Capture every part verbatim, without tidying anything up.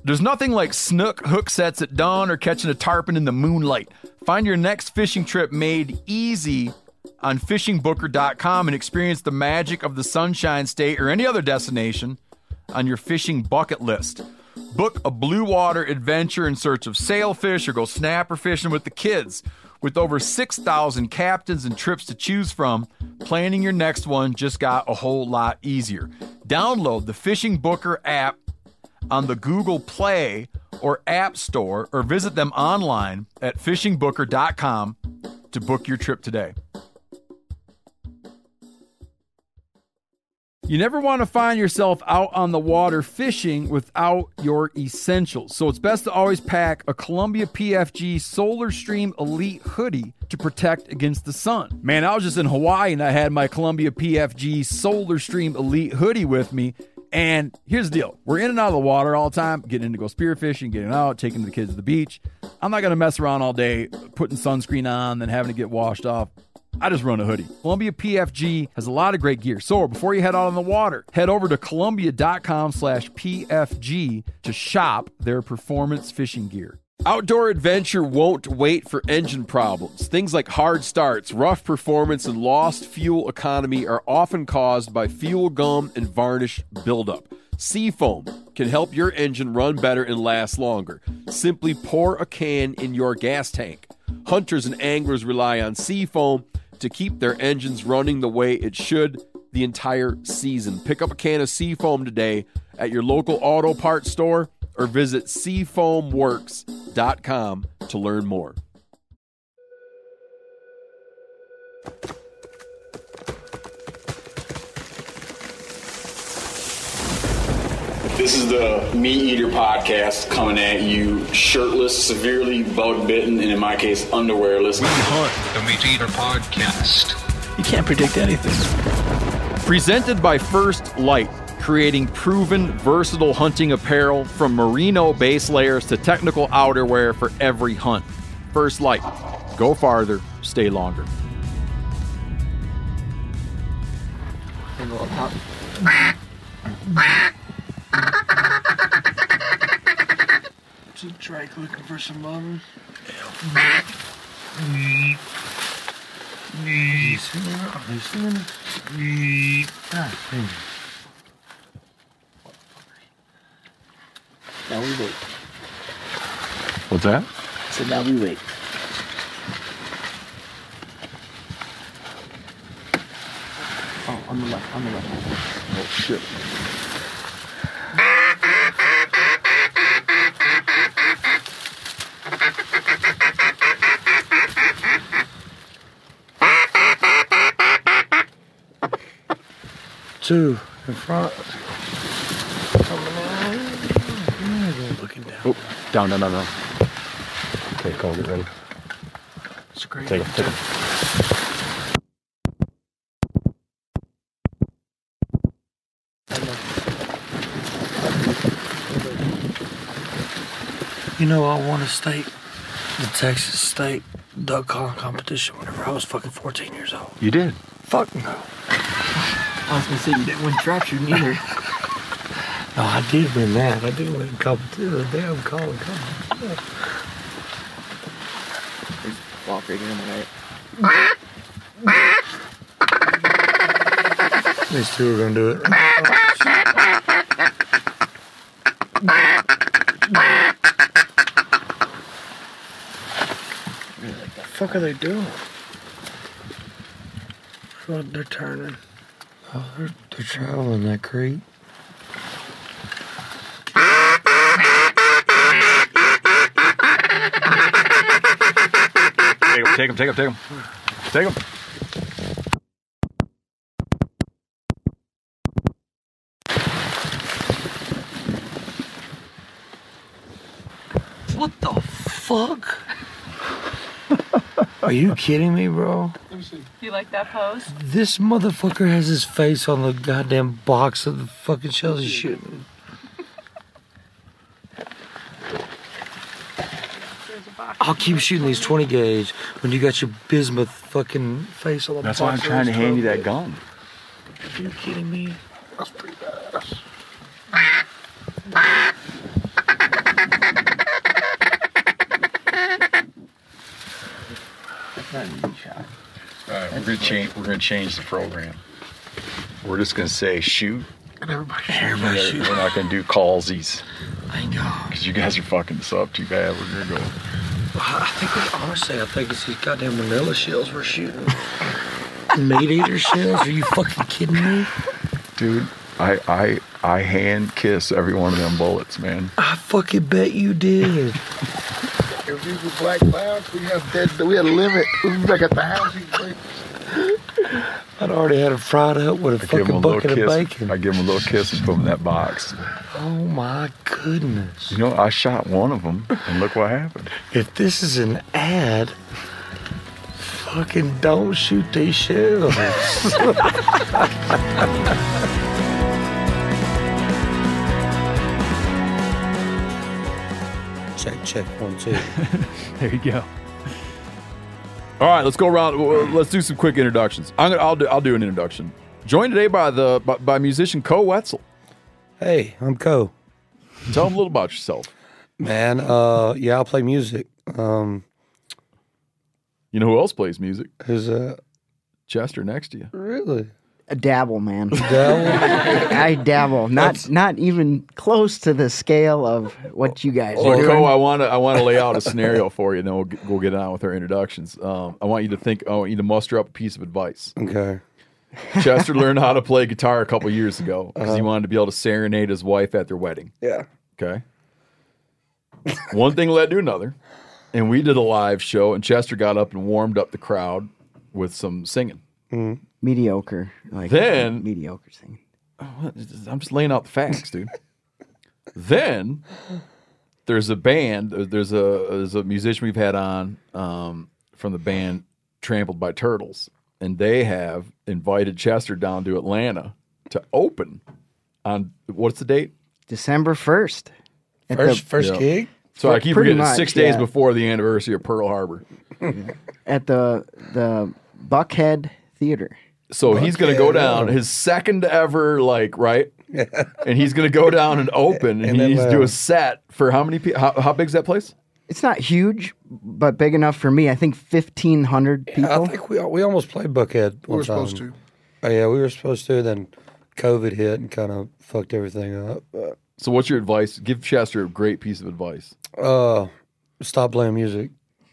There's nothing like snook hook sets at dawn or catching a tarpon in the moonlight. Find your next fishing trip made easy on fishing booker dot com and experience the magic of the Sunshine State or any other destination on your fishing bucket list. Book a blue water adventure in search of sailfish or go snapper fishing with the kids. With over six thousand captains and trips to choose from, planning your next one just got a whole lot easier. Download the Fishing Booker app on the Google Play or App Store or visit them online at fishing booker dot com to book your trip today. You never want to find yourself out on the water fishing without your essentials. So it's best to always pack a Columbia P F G Solar Stream Elite hoodie to protect against the sun. Man, I was just in Hawaii and I had my Columbia P F G Solar Stream Elite hoodie with me. And here's the deal. We're in and out of the water all the time, getting in to go spearfishing, getting out, taking the kids to the beach. I'm not going to mess around all day putting sunscreen on, then having to get washed off. I just run a hoodie. Columbia P F G has a lot of great gear. So before you head out on the water, head over to Columbia dot com slash P F G to shop their performance fishing gear. Outdoor adventure won't wait for engine problems. Things like hard starts, rough performance, and lost fuel economy are often caused by fuel gum and varnish buildup. Seafoam can help your engine run better and last longer. Simply pour a can in your gas tank. Hunters and anglers rely on Seafoam to keep their engines running the way it should the entire season. Pick up a can of Seafoam today at your local auto parts store or visit seafoam works dot com to learn more. This is the Meat Eater Podcast coming at you shirtless, severely bug-bitten, and in my case, underwearless. We hunt the Meat Eater Podcast. You can't predict anything. Presented by First Light, creating proven, versatile hunting apparel from merino base layers to technical outerwear for every hunt. First Light. Go farther, stay longer. Is it Drake looking for some loving? You see that? Are you seeing it? God, dang. Now we wait. What's that? I said now we wait. Oh, on the left, on the left. Oh, shit. Two in front. Coming on. Looking down. Oh, down, down, down, down. Okay, come on, get ready. It's great. Take it, take it. You know, I won a state, the Texas State duck calling competition whenever I was fucking fourteen years old. You did? Fuck no. I was gonna say you didn't win trap shooting either. No, I did win that. I did win competition. The damn calling competition. There's walk right here on the right. These two are gonna do it. What the fuck are they doing? What they're turning. Oh, they're, they're traveling that creek. Take him, take him, take him, take him. Take him. What the fuck? Are you kidding me, bro? Do you like that pose? This motherfucker has his face on the goddamn box of the fucking shells he's shooting. I'll keep shooting these twenty gauge when you got your bismuth fucking face on the That's box. why I'm trying to hand you that gun. Are you kidding me? That's pretty badass. gonna change. We're gonna change the program. We're just gonna say shoot. Everybody, everybody We're, shoot. we're not gonna do callsies I know. because you guys are fucking this up too bad. We're gonna go. I think we, honestly, I think it's these goddamn manila shells we're shooting. Meat eater shells? Are you fucking kidding me? Dude, I I I hand kiss every one of them bullets, man. I fucking bet you did. If these were black clouds, we have dead. We had a limit. We was back at the house. I'd already had it fried up with a I give fucking him a little bucket of kiss. bacon. I give him a little kiss and put him in that box. Oh my goodness. You know, I shot one of them, and look what happened. If this is an ad, fucking don't shoot these shells. Check, check, one, two. There you go. All right, let's go around. well, Let's do some quick introductions. I'm gonna, I'll do. I'll do an introduction. Joined today by the by, by musician Co Wetzel. Hey, I'm Co. Tell them a little about yourself. Man, uh, yeah, I'll play music. Um, You know who else plays music? who's uh, Chester next to you. really? A dabble, man. Dabble? I dabble. Not not even close to the scale of what you guys So, are Co, doing. I want to I want to lay out a scenario for you, and then we'll get, we'll get on with our introductions. Um, I want you to think. I want you to muster up a piece of advice. Okay. Chester learned how to play guitar a couple years ago because he wanted to be able to serenade his wife at their wedding. Yeah. Okay. One thing led to another, and we did a live show, and Chester got up and warmed up the crowd with some singing. Mediocre. Like Then- mediocre singing. I'm just laying out the facts, dude. Then there's a band. There's a there's a musician we've had on um, from the band Trampled by Turtles, and they have invited Chester down to Atlanta to open on what's the date? December first. At First, the, first Yeah. gig? So I keep Pretty forgetting it's much, six days yeah. before the anniversary of Pearl Harbor. at the the Buckhead Theater. So he's going to go down, his second ever, like, right? And he's going to go down and open, and In he needs to do Atlanta. a set for how many people? How, how big's that place? It's not huge, but big enough for me. I think fifteen hundred people. I think we we almost played Buckhead. We were supposed to. Oh, yeah, we were supposed to. Then COVID hit and kind of fucked everything up. But, So what's your advice? Give Chester a great piece of advice. uh, stop playing music.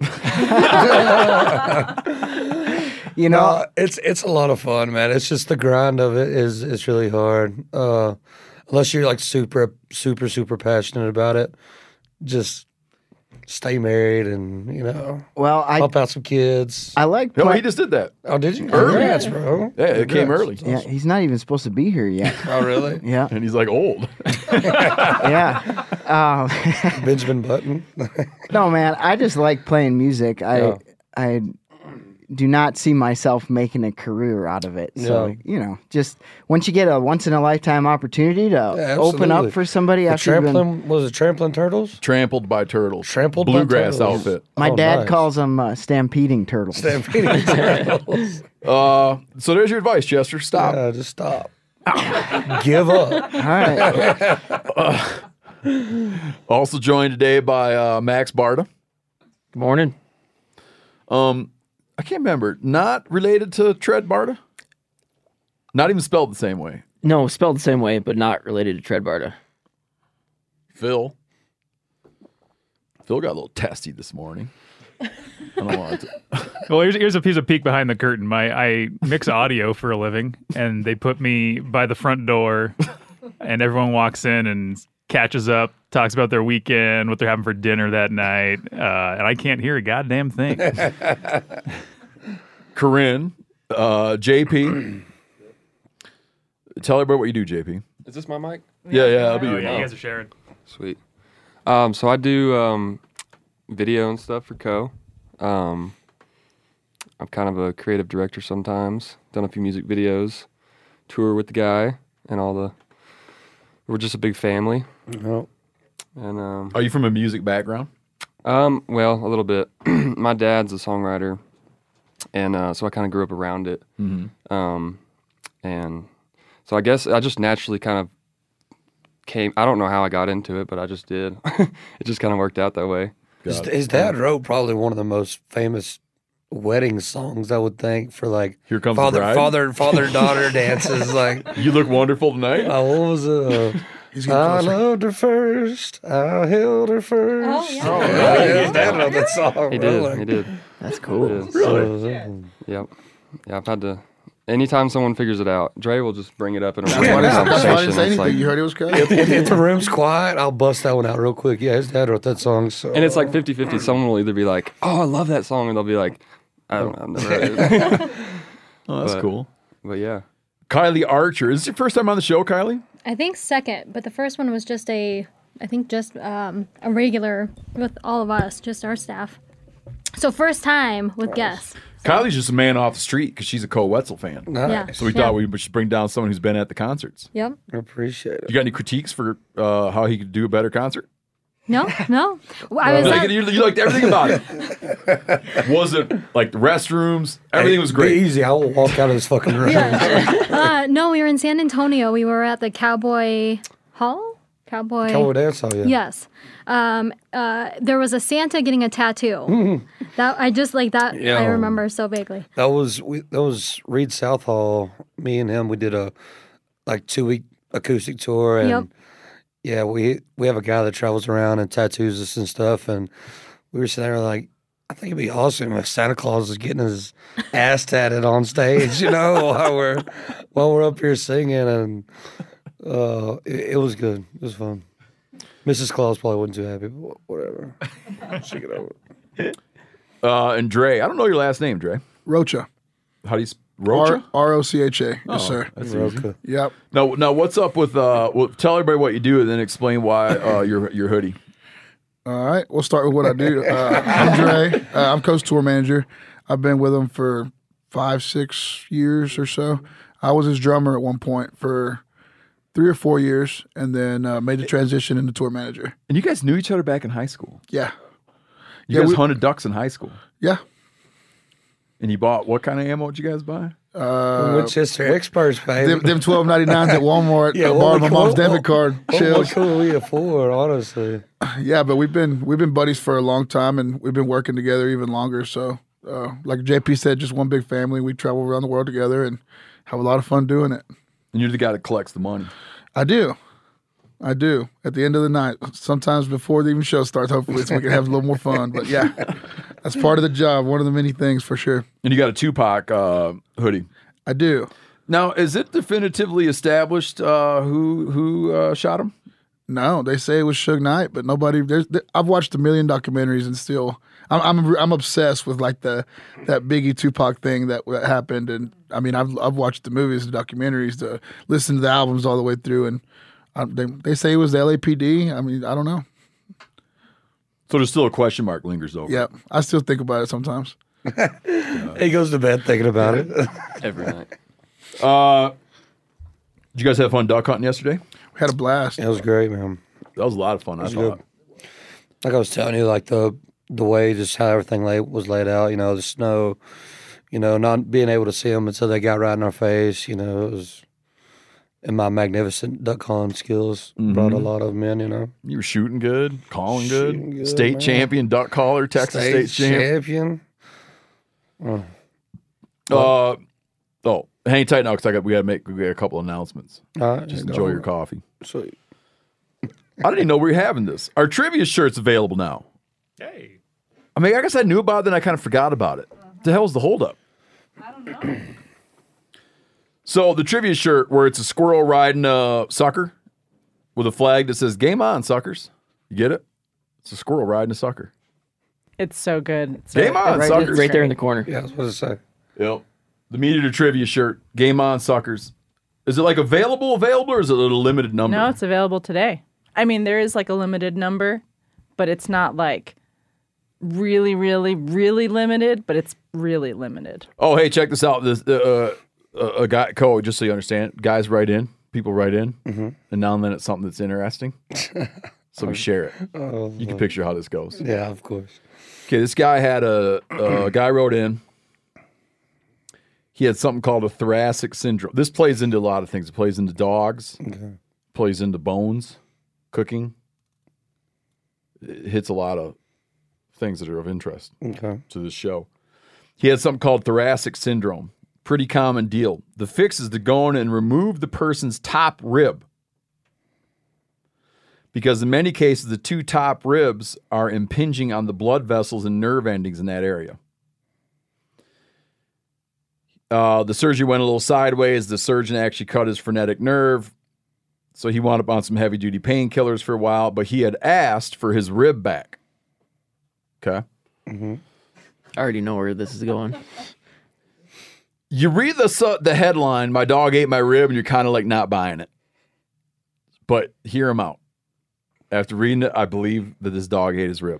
you know, No, it's it's a lot of fun, man. It's just the grind of it is it's really hard. Uh, unless you're like super super super passionate about it, just stay married and you know well, I help out some kids. I like. No, play- he just did that. Oh, did you? Early. Congrats, bro. Yeah, it came Congrats. early. yeah, he's not even supposed to be here yet. Oh, really? Yeah, And he's like old. yeah. Um, Benjamin Button. no, man, I just like playing music. I Yeah. I do not see myself making a career out of it. So Yeah. you know, just once you get a once in a lifetime opportunity to Yeah, open up absolutely. for somebody The after you've been. trampling was it trampling turtles? Trampled by turtles. Trampled by Bluegrass turtles. outfit. My Oh, dad nice. calls them uh, stampeding turtles. Stampeding turtles. Uh, so there's your advice, Chester. Stop. Yeah, just stop. Give up. All right. Also joined today by uh, Max Barta. Good morning. Um, I can't remember. Not related to Tread Barta? Not even spelled the same way. No, spelled the same way, but not related to Tread Barta. Phil. Phil got a little testy this morning. I don't want to. Well, here's, here's a piece of peek behind the curtain. My I mix audio for a living, and they put me by the front door, and everyone walks in and catches up, talks about their weekend, what they're having for dinner that night, uh, and I can't hear a goddamn thing. Corinne, uh, J P. Tell everybody what you do, J P. Is this my mic? Yeah, yeah, that'll be Oh, you. yeah, you guys are sharing. Sweet. Um, so I do um, video and stuff for Co. Um, I'm kind of a creative director sometimes. Done a few music videos, tour with the guy, and all the. We're just a big family. No. And um, Are you from a music background? um, well, a little bit. My dad's a songwriter, and uh, so I kind of grew up around it. Mm-hmm. Um, and so I guess I just naturally kind of came. I don't know how I got into it, but I just did. It just kind of worked out that way. His, his dad wrote probably one of the most famous wedding songs, I would think, for like Here Comes the father, Bride? father, father, daughter dances. Like, You look wonderful tonight. uh, what was it? Uh, He's getting I closer. loved her first. I held her first. Oh, yeah. Oh, Yeah. yeah. Dad wrote that song. He bro. did. Like, He did. That's cool. He did. Really? Yep. Yeah, I've had to. Anytime someone figures it out, Dre will just bring it up in a That's why I random didn't- that's why I conversation. didn't say It's anything. like- You heard it was cut? If, if, if the room's quiet, I'll bust that one out real quick. Yeah, his dad wrote that song. So. and it's like fifty-fifty. Someone will either be like, "Oh, I love that song," and they'll be like, "I don't know, I've never heard it." Oh, that's But- cool. But yeah, Kylie Archer. Is this your first time on the show, Kylie? I think second, but the first one was just a, I think just um, a regular with all of us, just our staff. So first time with guests. Kylie's just a man off the street because she's a Cole Wetzel fan. Nice. Yeah. So we Yeah. thought we should bring down someone who's been at the concerts. Yep. I appreciate it. You got any critiques for uh, how he could do a better concert? No, no. I was Like, at, you, you liked everything about it. Was it like the restrooms? Everything was Be great. easy. I will walk out of this fucking room. uh, no, we were in San Antonio. We were at the Cowboy Hall? Cowboy. Cowboy dance hall, yeah. Yes. Um, uh, there was a Santa getting a tattoo. that I just like that. Yeah. I remember so vaguely. That was we. That was Reed South Hall. Me and him. We did a like two week acoustic tour, and Yep. yeah, we we have a guy that travels around and tattoos us and stuff. And we were sitting there like, I think it'd be awesome if Santa Claus is getting his ass tatted on stage, you know, while we're while we're up here singing, and uh, it, it was good. It was fun. Missus Claus probably wasn't too happy, but whatever. She get over it. Uh, and Dre, I don't know your last name, Dre. Rocha. How do you? Sp- Rocha? R O C H A. Yes, Oh, sir. That's easy. Rocha. Yep. Now, now, what's up with? Uh, well, tell everybody what you do, and then explain why uh, your your hoodie. All right. We'll start with what I do. Uh, I'm Dre. Uh, I'm Coast Tour Manager. I've been with him for five, six years or so. I was his drummer at one point for three or four years, and then uh, made the transition into tour manager. And you guys knew each other back in high school. Yeah. You Yeah, guys we- hunted ducks in high school. Yeah. And you bought what kind of ammo did you guys buy? Uh, Winchester experts, baby. them, them twelve ninety-nines at Walmart. Yeah, I what borrowed we my mom's call- debit card. What, Chills. what could we afford, honestly? Yeah, but we've been we've been buddies for a long time, and we've been working together even longer. So, uh, like J P said, just one big family. We travel around the world together and have a lot of fun doing it. And you're the guy that collects the money. I do, I do. At the end of the night, sometimes before the even show starts, hopefully, so we can have a little more fun. But yeah, that's part of the job. One of the many things for sure. And you got a Tupac uh, hoodie. I do. Now, is it definitively established uh, who who uh, shot him? No, they say it was Suge Knight, but nobody. There's. There, I've watched a million documentaries, and still, I'm I'm I'm obsessed with like the that Biggie Tupac thing that, that happened. And I mean, I've I've watched the movies, the documentaries, to listen to the albums all the way through, and I, they they say it was the L A P D. I mean, I don't know. So there's still a question mark lingers over. Yeah, I still think about it sometimes. He goes to bed thinking about it. every night. Uh, did you guys have fun duck hunting yesterday? We had a blast. It was great, man. That was a lot of fun. I was thought. good. Like I was telling you, like the the way just how everything lay, was laid out. You know, the snow. You know, not being able to see them until they got right in our face. You know, it was. And my magnificent duck calling skills brought a lot of them in. You know, You were shooting good, calling good, Shooting good, state man. champion duck caller, Texas state, champion. champion. Uh, oh, hang tight now because I got we got to make we got a couple announcements. All right, Just go enjoy on. your coffee. Sweet. I didn't even know we were having this. Our trivia shirt's available now. Hey. I mean, I guess I knew about it, then I kind of forgot about it. What the hell's the holdup? I don't know. So the trivia shirt where it's a squirrel riding a sucker with a flag that says "Game on, suckers." You get it? It's a squirrel riding a sucker. It's so good. It's Game right, on, right, suckers. right there in the corner. Yeah, I was supposed to say. Yep. The Meat Eater trivia shirt. Game on, suckers. Is it like available, available, or is it a little limited number? No, it's available today. I mean, there is like a limited number, but it's not like really, really, really limited, but it's really limited. Oh, hey, check this out. This uh, uh, a guy, Cole, just so you understand, guys write in, people write in, Mm-hmm. and now and then it's something that's interesting. So we share it. Oh, You can picture how this goes. yeah, of course. Okay, this guy had a, a guy wrote in. He had something called a thoracic syndrome. This plays into a lot of things. It plays into dogs, Okay. plays into bones, cooking. It hits a lot of things that are of interest Okay. to this show. He had something called thoracic syndrome. Pretty common deal. The fix is to go in and remove the person's top rib. Because in many cases, the two top ribs are impinging on the blood vessels and nerve endings in that area. Uh, the surgery went a little sideways. The surgeon actually cut his phrenic nerve. So he wound up on some heavy-duty painkillers for a while, but he had asked for his rib back. Okay? Mm-hmm. I already know where this is going. You read the the headline, "My dog ate my rib," and you're kind of like not buying it. But hear him out. After reading it, I believe that this dog ate his rib.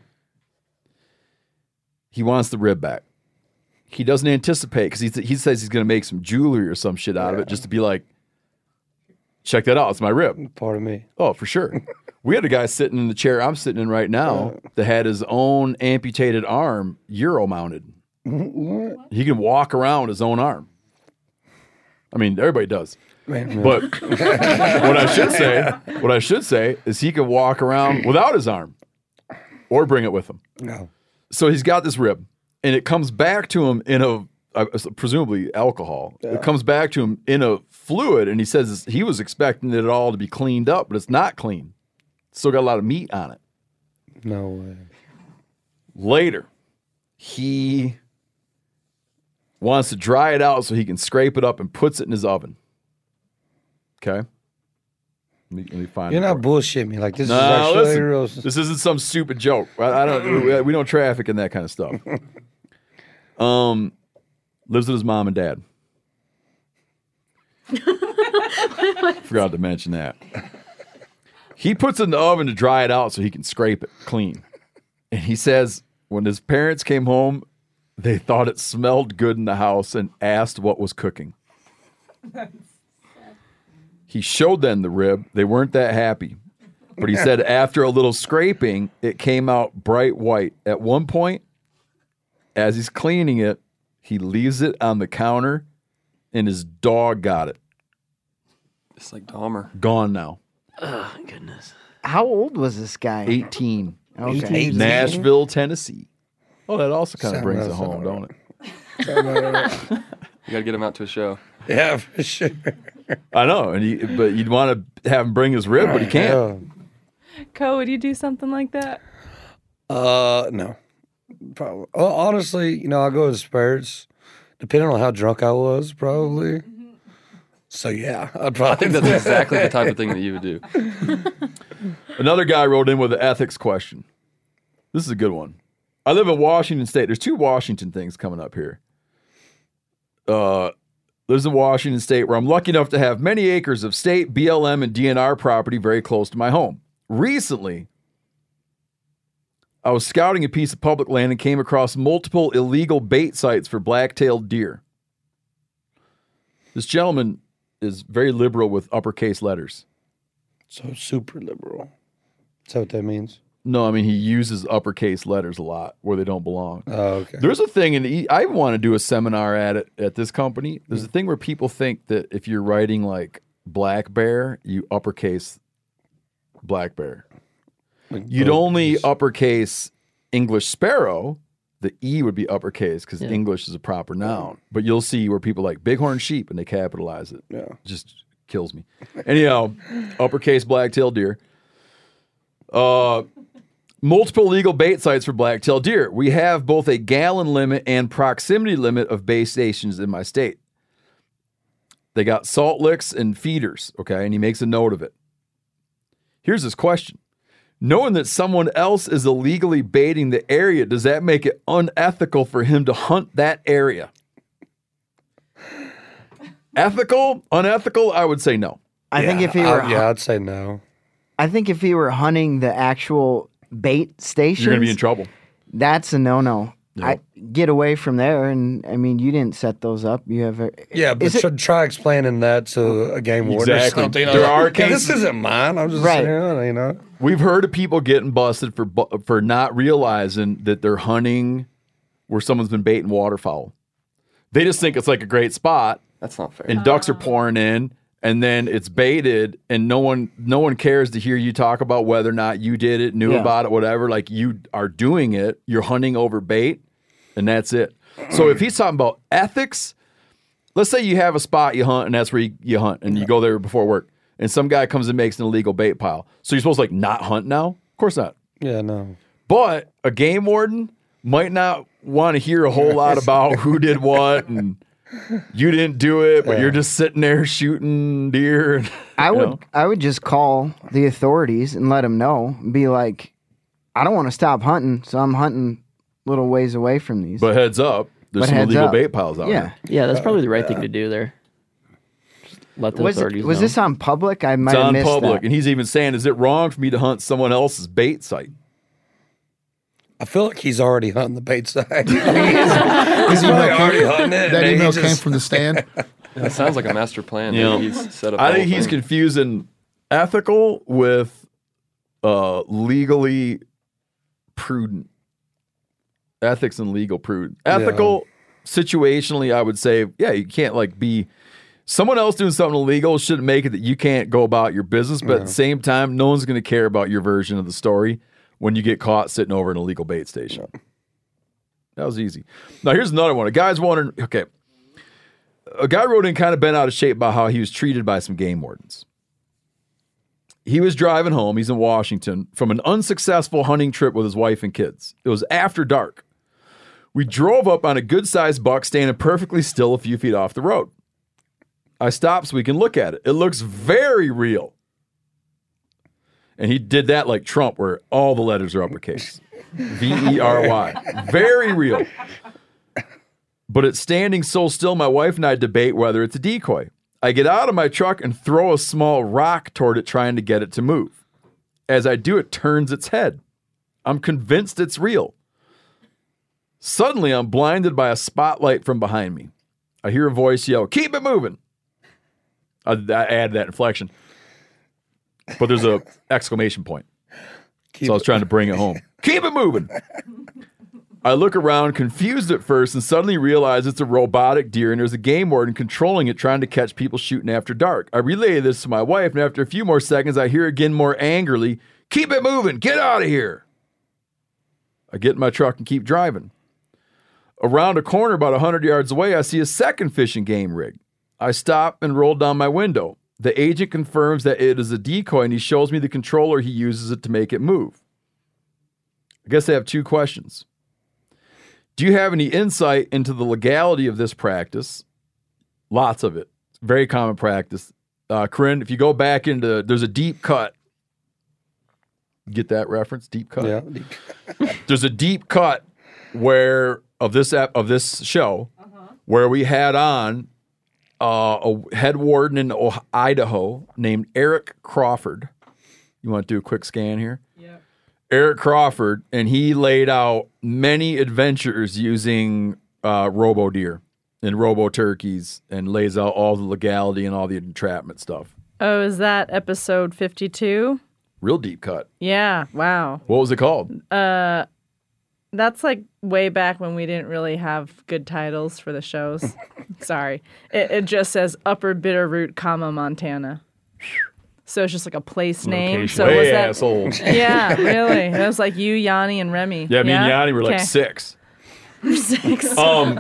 He wants the rib back. He doesn't anticipate, because he, he says he's going to make some jewelry or some shit out yeah. of it just to be like, check that out, it's my rib. Part of me. Oh, for sure. We had a guy sitting in the chair I'm sitting in right now uh, that had his own amputated arm Euro mounted. What? He can walk around with his own arm. I mean, everybody does. Man, but what I should say, what I should say is he can walk around without his arm or bring it with him. No. So he's got this rib, and it comes back to him in a, uh, presumably alcohol. Yeah. It comes back to him in a fluid, and he says he was expecting it all to be cleaned up, but it's not clean. It's still got a lot of meat on it. No way. Later, he wants to dry it out so he can scrape it up and puts it in his oven. Okay? Let me, let me find You're it. You're not bullshitting me. Like, this no, is actually listen, real. This isn't some stupid joke. I, I don't. we, we don't traffic in that kind of stuff. Um, lives with his mom and dad. Forgot to mention that. He puts it in the oven to dry it out so he can scrape it clean. And he says when his parents came home, they thought it smelled good in the house and asked what was cooking. He showed them the rib. They weren't that happy. But he said after a little scraping, it came out bright white. At one point, as he's cleaning it, he leaves it on the counter, and his dog got it. It's like Dahmer. Gone now. Oh, goodness. How old was this guy? eighteen. Okay. eighteen. Nashville, Tennessee. Oh, that also kind of Sound brings right, it home, sound don't it? You got to get him out to a show. Yeah, for sure. I know, and he, but you'd want to have him bring his rib, but he can't. Co, would you do something like that? Uh, no. Probably. Well, honestly, you know, I go to spurts, depending on how drunk I was, probably. So yeah, I'd probably. I think that's exactly the type of thing that you would do. Another guy wrote in with an ethics question. This is a good one. I live in Washington State. There's two Washington things coming up here. Uh, lives in Washington State, where I'm lucky enough to have many acres of state, B L M, and D N R property very close to my home. Recently, I was scouting a piece of public land and came across multiple illegal bait sites for black-tailed deer. This gentleman is very liberal with uppercase letters. So super liberal. Is that what that means? No, I mean, he uses uppercase letters a lot where they don't belong. Oh, okay. There's a thing, and I want to do a seminar at it at this company. There's a thing where people think that if you're writing like black bear, you uppercase black bear. Like You'd both. only uppercase English sparrow. The E would be uppercase because Yeah. English is a proper noun. But you'll see where people like bighorn sheep and they capitalize it. Yeah. Just kills me. Anyhow, uppercase black-tailed deer. Uh, multiple legal bait sites for black-tailed deer. We have both a gallon limit and proximity limit of bait stations in my state. They got salt licks and feeders, okay? And he makes a note of it. Here's his question. Knowing that someone else is illegally baiting the area, does that make it unethical for him to hunt that area? Ethical? Unethical? I would say no. I yeah, think if he were, I, yeah, I'd say no. I think if he were hunting the actual bait stations, You're going to be in trouble. That's a no-no. Yeah. I get away from there, and I mean, you didn't set those up. You have, a, Yeah, but is it- try, try explaining that to a game warden Exactly. or something. There are Like, "Hey, cases- this isn't mine. I'm just Right. saying, you know. We've heard of people getting busted for bu- for not realizing that they're hunting where someone's been baiting waterfowl. They just think it's like a great spot, That's not fair. and ducks are pouring in, and then it's baited, and no one no one cares to hear you talk about whether or not you did it, knew Yeah. about it, whatever. Like, you are doing it, you're hunting over bait, and that's it. So if he's talking about ethics, let's say you have a spot you hunt and that's where you, you hunt and you go there before work and some guy comes and makes an illegal bait pile. So you're supposed to like not hunt now? Of course not. Yeah, no. But a game warden might not want to hear a whole lot about who did what and you didn't do it, but Yeah. you're just sitting there shooting deer. And, I you would know. I would just call the authorities and let them know. And be like, I don't want to stop hunting, so I'm hunting little ways away from these. But heads up, there's But some heads illegal up. bait piles out Yeah. there. Yeah, that's probably the right thing to do there. Just let the Was, it, authorities was know. this on public? I might It's have on missed public. that. And he's even saying, is it wrong for me to hunt someone else's bait site? I feel like he's already hunting the bait side. he's he's probably already hunting it. That and he email just- came from the stand. That sounds like a master plan. You know, Maybe he's set up. I the think whole he's thing. confusing ethical with uh, legally prudent. Ethics and legal prudent. Ethical, situationally, I would say, yeah, you can't like be someone else doing something illegal shouldn't make it that you can't go about your business. But at the same time, no one's going to care about your version of the story when you get caught sitting over an illegal bait station. That was easy. Now here's another one. A guy's wondering. Okay. A guy wrote in kind of bent out of shape about how he was treated by some game wardens. He was driving home, he's in Washington, from an unsuccessful hunting trip with his wife and kids. It was after dark. We drove up on a good-sized buck standing perfectly still a few feet off the road. I stopped so we can look at it. It looks very real. And he did that like Trump, where all the letters are uppercase. V E R Y. Very real. But it's standing so still, my wife and I debate whether it's a decoy. I get out of my truck and throw a small rock toward it, trying to get it to move. As I do, it turns its head. I'm convinced it's real. Suddenly, I'm blinded by a spotlight from behind me. I hear a voice yell, "Keep it moving." I, I add that inflection. But there's a exclamation point. Keep so I was it- trying to bring it home. Keep it moving. I look around, confused at first, and suddenly realize it's a robotic deer and there's a game warden controlling it, trying to catch people shooting after dark. I relay this to my wife, and after a few more seconds, I hear again more angrily, "Keep it moving. Get out of here." I get in my truck and keep driving. Around a corner about one hundred yards away, I see a second fishing game rig. I stop and roll down my window. The agent confirms that it is a decoy, and he shows me the controller he uses it to make it move. I guess I have two questions. Do you have any insight into the legality of this practice? Lots of it. It's very common practice. Uh, Corinne, if you go back into, there's a deep cut. Get that reference? Deep cut? Yeah. There's a deep cut where of this ep- of this show where we had on uh, a head warden in oh- Idaho named Eric Crawford. You want to do a quick scan here? Yeah. Eric Crawford, and he laid out many adventures using uh, robo deer and robo turkeys, and lays out all the legality and all the entrapment stuff. Oh, is that episode fifty-two? Real deep cut. Yeah, wow. What was it called? Uh, that's like way back when we didn't really have good titles for the shows. Sorry. It, it just says Upper Bitterroot, comma, Montana. So it's just like a place name. Location. So Way was that? asshole. Yeah, really. It was like you, Yanni, and Remy. Yeah, me and Yanni were like Okay. six. Six. Um,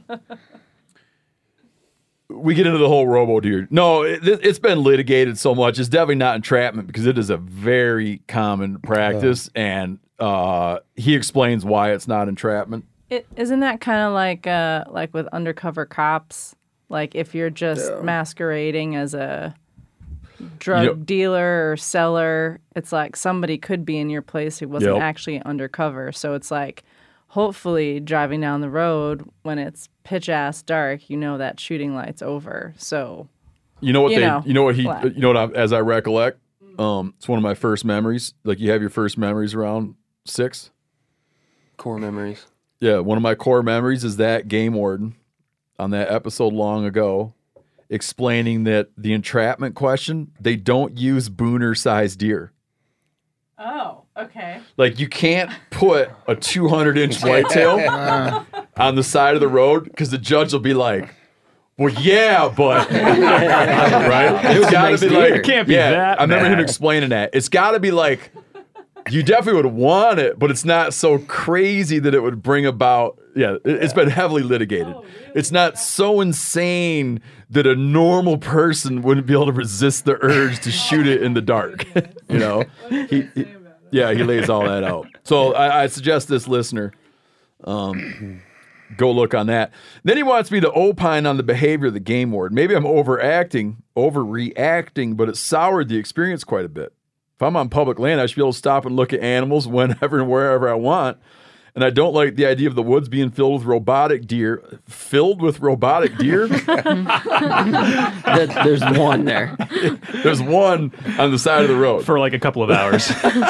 we get into the whole robo deer. No, it, it's been litigated so much. It's definitely not entrapment because it is a very common practice, and uh, he explains why it's not entrapment. It, isn't that kind of like uh, like with undercover cops? Like if you're just Yeah. masquerading as a drug Yep. dealer or seller, it's like somebody could be in your place who wasn't Yep. actually undercover. So it's like, hopefully, driving down the road when it's pitch ass dark, you know that shooting light's over. So You know what You they? know, you know what he? what? You know what? I, as I recollect, um, it's one of my first memories. Like you have your first memories around six. Core memories. Yeah, one of my core memories is that game warden on that episode long ago explaining that the entrapment question, they don't use booner-sized deer. Oh, okay. Like you can't put a two hundred inch whitetail on the side of the road because the judge will be like, "Well, yeah, but right? It's got to nice be deer. like It can't be yeah, that I remember him bad. explaining that. It's got to be like you definitely would want it, but it's not so crazy that it would bring about yeah, it, it's been heavily litigated. Oh, really? It's not so insane that a normal person wouldn't be able to resist the urge to shoot it in the dark. You know, he, he, yeah, he lays all that out. So I, I suggest this listener um, go look on that. Then he wants me to opine on the behavior of the game warden. Maybe I'm overacting, overreacting, but it soured the experience quite a bit. If I'm on public land, I should be able to stop and look at animals whenever and wherever I want. And I don't like the idea of the woods being filled with robotic deer. Filled with robotic deer? That, there's one there. There's one on the side of the road. For like a couple of hours.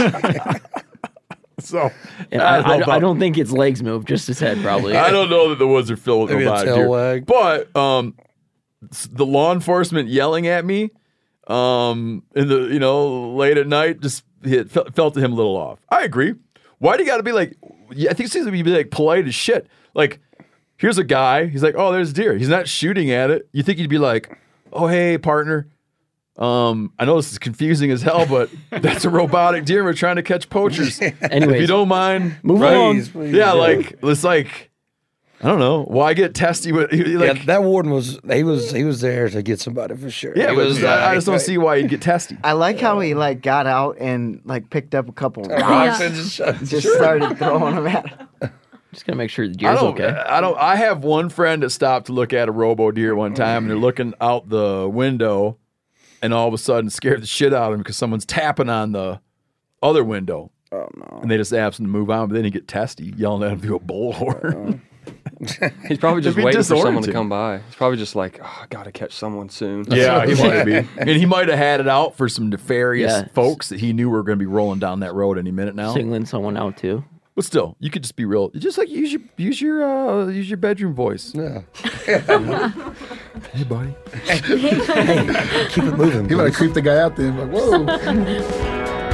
So And I I, don't know I, about- I don't think its legs move, just his head probably. I don't know that the woods are filled with Maybe a robotic tail deer. wag. But um, s- the law enforcement yelling at me um, in the, you know, late at night just hit, felt, felt to him a little off. I agree. Why do you got to be like, yeah, I think it seems to be like polite as shit. Like, here's a guy. He's like, oh, there's deer. He's not shooting at it. You think he'd be like, oh, hey, partner. Um, I know this is confusing as hell, but that's a robotic deer. We're trying to catch poachers. Anyways, if you don't mind, move right? along. Please, please, Yeah, yeah. like it's like I don't know. Why get testy with like yeah, that warden was he was he was there to get somebody for sure. yeah, He but was, I, I uh, just don't see why you'd get testy. I like how he like got out and like picked up a couple rocks rocks and just shot- and just sure. started throwing them at him. Just gonna make sure the I deer's don't. okay. I don't. I have one friend that stopped to look at a robo deer one time, and they're looking out the window, and all of a sudden scared the shit out of him because someone's tapping on the other window. Oh no! And they just asked him to move on, but then he get testy, yelling at him through a bullhorn. He's probably just It'd be waiting for someone to disorienting. come by. He's probably just like, oh, I gotta catch someone soon. Yeah, he might be. And he might have had it out for some nefarious Yeah. folks that he knew were going to be rolling down that road any minute now. Singling someone out too. But still, you could just be real. Just like use your use your uh, use your bedroom voice. Yeah. Hey, buddy. Keep it moving. He might have please. creeped the guy out there and be like, whoa.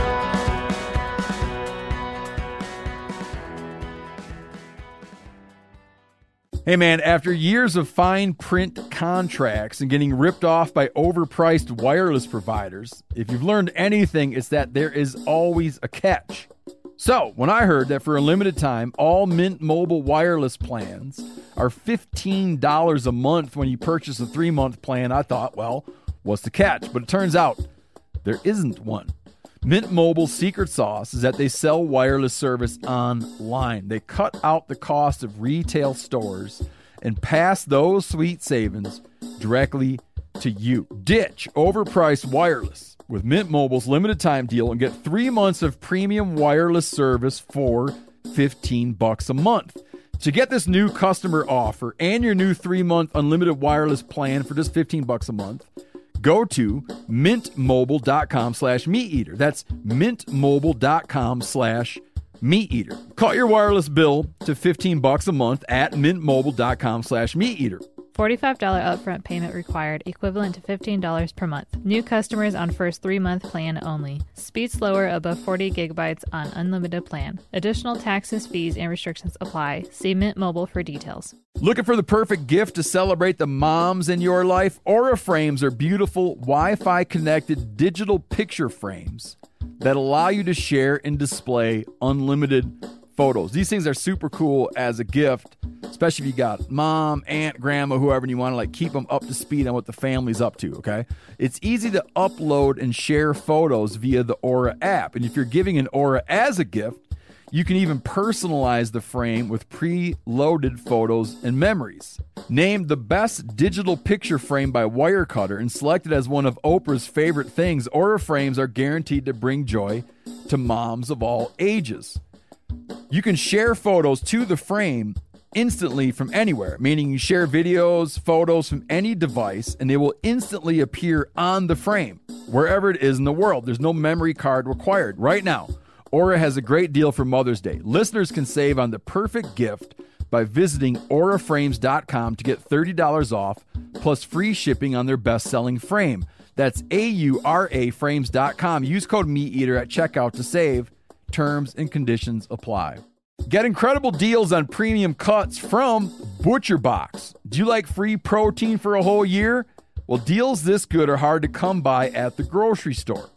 Hey man, after years of fine print contracts and getting ripped off by overpriced wireless providers, if you've learned anything, it's that there is always a catch. So, when I heard that for a limited time, all Mint Mobile wireless plans are fifteen dollars a month when you purchase a three-month plan, I thought, well, what's the catch? But it turns out there isn't one. Mint Mobile's secret sauce is that they sell wireless service online. They cut out the cost of retail stores and pass those sweet savings directly to you. Ditch overpriced wireless with Mint Mobile's limited time deal and get three months of premium wireless service for fifteen bucks a month. To get this new customer offer and your new three-month unlimited wireless plan for just fifteen bucks a month, go to mintmobile.com slash meat eater. That's mintmobile.com slash meat eater. Cut your wireless bill to fifteen bucks a month at mintmobile.com slash meat eater. forty-five dollars upfront payment required, equivalent to fifteen dollars per month. New customers on first three-month plan only. Speed slower above forty gigabytes on unlimited plan. Additional taxes, fees, and restrictions apply. See Mint Mobile for details. Looking for the perfect gift to celebrate the moms in your life? Aura frames are beautiful Wi-Fi connected digital picture frames that allow you to share and display unlimited photos. These things are super cool as a gift, especially if you got mom, aunt, grandma, whoever, and you want to like keep them up to speed on what the family's up to, okay? It's easy to upload and share photos via the Aura app. And if you're giving an Aura as a gift, you can even personalize the frame with pre-loaded photos and memories. Named the best digital picture frame by Wirecutter and selected as one of Oprah's favorite things, Aura frames are guaranteed to bring joy to moms of all ages. You can share photos to the frame instantly from anywhere, meaning you share videos, photos from any device, and they will instantly appear on the frame, wherever it is in the world. There's no memory card required. Right now, Aura has a great deal for Mother's Day. Listeners can save on the perfect gift by visiting aura frames dot com to get thirty dollars off, plus free shipping on their best-selling frame. That's A U R A frames dot com. Use code MeatEater at checkout to save. Terms and conditions apply. Get incredible deals on premium cuts from ButcherBox. Do you like free protein for a whole year? Well, deals this good are hard to come by at the grocery store.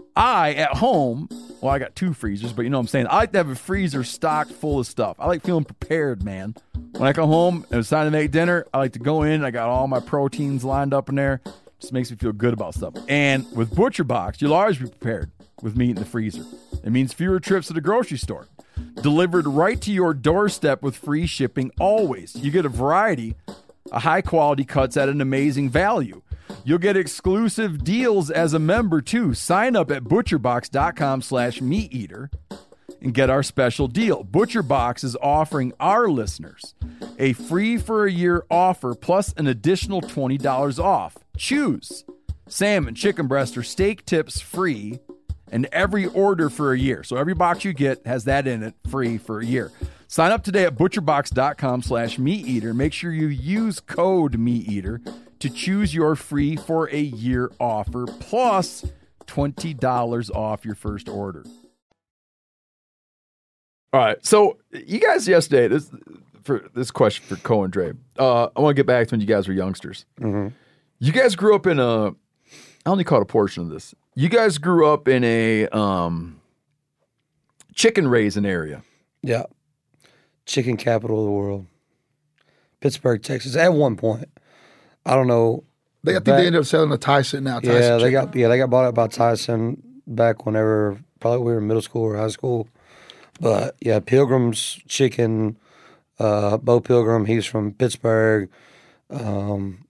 I, at home, well, I got two freezers, but you know what I'm saying? I like to have a freezer stocked full of stuff. I like feeling prepared, man. When I come home and it's time to make dinner, I like to go in. I got all my proteins lined up in there. Just makes me feel good about stuff. And with ButcherBox, you'll always be prepared with meat in the freezer. It means fewer trips to the grocery store. Delivered right to your doorstep with free shipping always. You get a variety of high-quality cuts at an amazing value. You'll get exclusive deals as a member, too. Sign up at butcherbox.com slash meat eater and get our special deal. ButcherBox is offering our listeners a free for a year offer plus an additional twenty dollars off. Choose salmon, chicken breast, or steak tips free, and every order for a year. So every box you get has that in it, free for a year. Sign up today at butcherbox.com slash meat eater. Make sure you use code meat eater to choose your free for a year offer plus twenty dollars off your first order. All right, so you guys yesterday, this for this question for Coe and Dre. Uh, I want to get back to when you guys were youngsters. Mm-hmm. You guys grew up in a, I only caught a portion of this. You guys grew up in a um, chicken raising area. Yeah. Chicken capital of the world. Pittsburgh, Texas. At one point. I don't know. They, I think back, they ended up selling to Tyson now. Tyson yeah, they chicken. got yeah, they got bought out by Tyson back whenever probably we were in middle school or high school. But yeah, Pilgrim's Chicken, uh, Bo Pilgrim, he's from Pittsburgh. Um,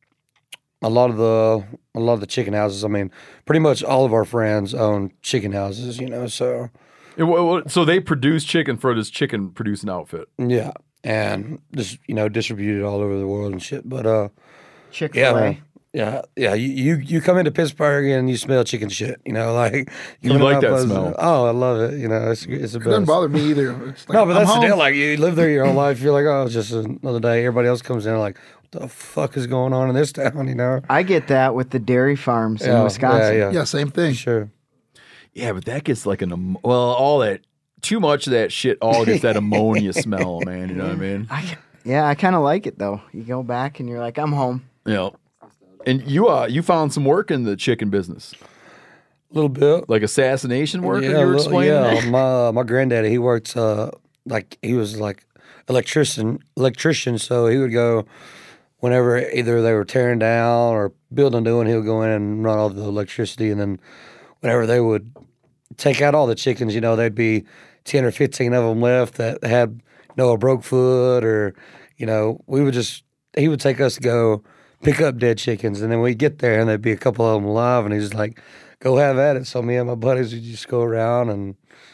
a lot of the a lot of the chicken houses. I mean, pretty much all of our friends own chicken houses. You know, so It, well, so they produce chicken for this chicken producing outfit. yeah, and just you know distributed all over the world and shit. But uh, Chick-fil-A. yeah, man. Yeah, yeah. You, you you come into Pittsburgh and you smell chicken shit. You know, like You coming like up that as- smell. Oh, I love it. You know, it's it's the It doesn't best. bother me either. It's like, no, but I'm that's home. the deal. Like you live there your whole life, you're like, oh, it's just another day. Everybody else comes in like, what the fuck is going on in this town? You know? I get that with the dairy farms Yeah, in Wisconsin. yeah, yeah. Yeah, same thing. Sure. Yeah, but that gets like an, am- well, all that, too much of that shit all gets that ammonia smell, man. You know what I mean? I, yeah, I kind of like it though. You go back and you're like, I'm home. You know. And you uh you found some work in the chicken business. A little bit. Like assassination work, Yeah, you were a little- explaining? yeah. My my granddaddy, he worked uh like he was like electrician electrician, so he would go whenever either they were tearing down or building new, and he would go in and run all the electricity, and then whenever they would take out all the chickens, you know, there'd be ten or fifteen of them left that had you know a broke foot, or you know, we would just he would take us to go pick up dead chickens, and then we'd get there and there'd be a couple of them alive, and he's just like, go have at it. So me and my buddies would just go around, and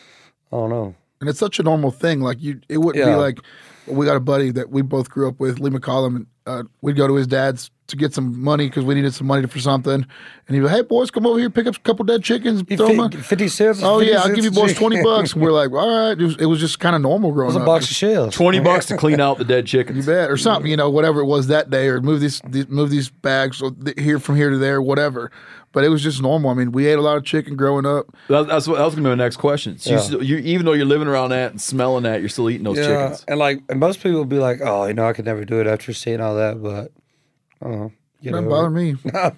I don't know. And it's such a normal thing. Like you, it wouldn't be Yeah. like we got a buddy that we both grew up with, Lee McCollum, and uh, we'd go to his dad's to get some money because we needed some money for something. And he'd be like, hey, boys, come over here, pick up a couple dead chickens. Throw 'em on." fifty cents. Oh, fifty yeah, I'll cents give you a boys chicken. twenty bucks. And we're like, all right. It was, it was just kind of normal It growing was a up. box of shells. twenty bucks to clean out the dead chickens. You bet, or something, you know, whatever it was that day, or move these, these move these bags so th- here from here to there, whatever. But it was just normal. I mean, we ate a lot of chicken growing up. That, that's what that was gonna be my next question. So you, Yeah. still, you even though you're living around that and smelling that, you're still eating those Yeah, chickens. and like, and most people would be like, oh, you know, I could never do it after seeing all that, but I don't know. It doesn't bother me.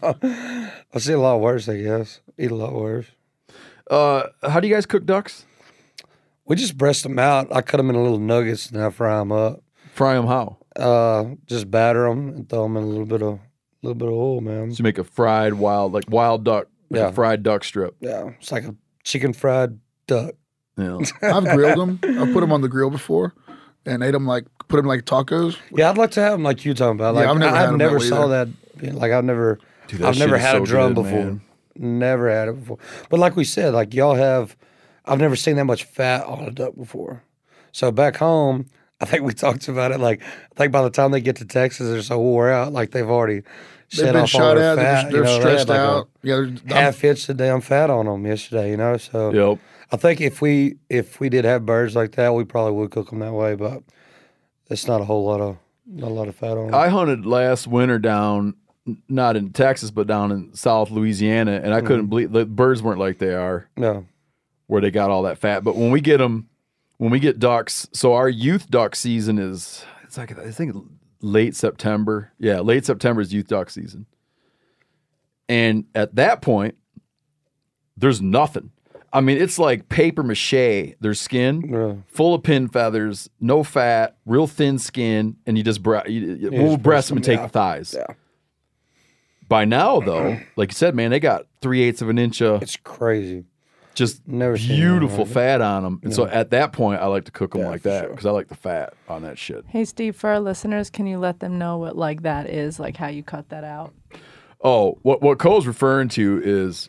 I see a lot worse, I guess. Eat a lot worse. Uh, how do you guys cook ducks? We just breast them out. I cut them in little nuggets and I fry them up. Fry them how? Uh, just batter them and throw them in a little bit of little bit of oil, man. So you make a fried wild, like wild duck, like Yeah. a fried duck strip. Yeah, it's like a chicken fried duck. Yeah. I've grilled them. I've put them on the grill before and ate them like, put them like tacos. Yeah, I'd like to have them like you talking about. Like Yeah, I've never I, had I've 'em never that way saw either. that. Like I've never, Dude, that I've shit never is had so a drum good, before. man. Never had it before. But like we said, like y'all have, I've never seen that much fat on a duck before. So back home, I think we talked about it. Like I think by the time they get to Texas, they're so wore out. Like they've already They've shed been off all shot their at. They're, fat. they're you know, they stressed had like out. a Yeah, they're, half inch of damn fat on them yesterday. You know, so Yep. I think if we if we did have birds like that, we probably would cook them that way. But it's not a whole lot of not a lot of fat on them. I hunted last winter down, n- not in Texas, but down in South Louisiana, and I couldn't believe the birds weren't like they are, no. where they got all that fat. But when we get them, when we get ducks, so our youth duck season is, it's like, I think late September. Yeah, late September is youth duck season. And at that point, there's nothing. I mean, it's like paper mache, their skin, Yeah. full of pin feathers, no fat, real thin skin, and you just bre- you, you Yeah, move just breast them and press take them, the thighs. Yeah. By now, though, like you said, man, they got three-eighths of an inch of It's crazy. just Never seen beautiful anything like fat on them. And so Yeah. at that point, I like to cook them Yeah, like for that sure. because I like the fat on that shit. Hey, Steve, for our listeners, can you let them know what like that is, like how you cut that out? Oh, what what Cole's referring to is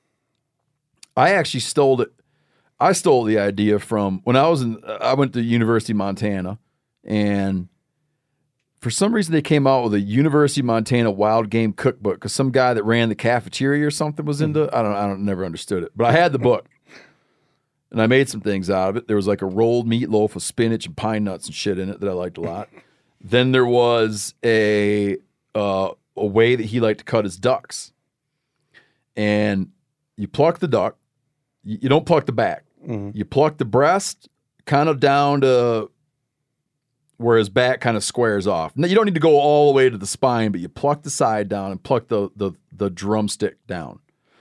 I actually stole it. I stole the idea from when I was in. I went to University of Montana, and for some reason they came out with a University of Montana wild game cookbook because some guy that ran the cafeteria or something was into. I don't. I don't. Never understood it, but I had the book, and I made some things out of it. There was like a rolled meatloaf with spinach and pine nuts and shit in it that I liked a lot. Then there was a uh, a way that he liked to cut his ducks, and you pluck the duck. You, you don't pluck the back. Mhm. You pluck the breast kind of down to where his back kind of squares off. Now, you don't need to go all the way to the spine, but you pluck the side down and pluck the the, the drumstick down.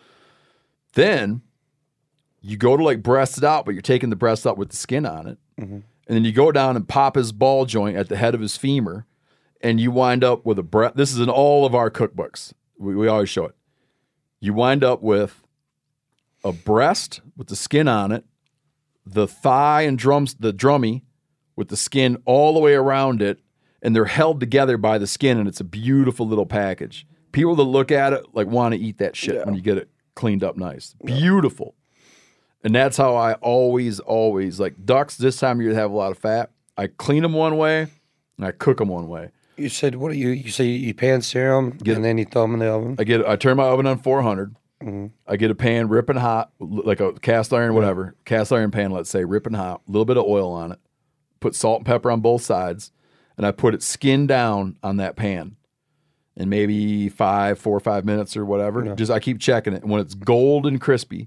Then you go to like breast it out, but you're taking the breast out with the skin on it. Mhm. And then you go down and pop his ball joint at the head of his femur, and you wind up with a breast. This is in all of our cookbooks. We, we always show it. You wind up with a breast with the skin on it, the thigh and drums, the drummy with the skin all the way around it, and they're held together by the skin, and it's a beautiful little package. People that look at it like want to eat that shit Yeah. when you get it cleaned up nice. Beautiful. And that's how I always, always, like ducks this time of year have a lot of fat. I clean them one way, and I cook them one way. You said what? Do you you say you pan sear them Get- and then you throw them in the oven. I get, I turn my oven on four hundred. Mhm. I get a pan ripping hot, like a cast iron, whatever, cast iron pan, let's say, ripping hot, a little bit of oil on it, put salt and pepper on both sides, and I put it skin down on that pan. In maybe five, four or five minutes or whatever. Yeah. Just I keep checking it. And when it's golden crispy,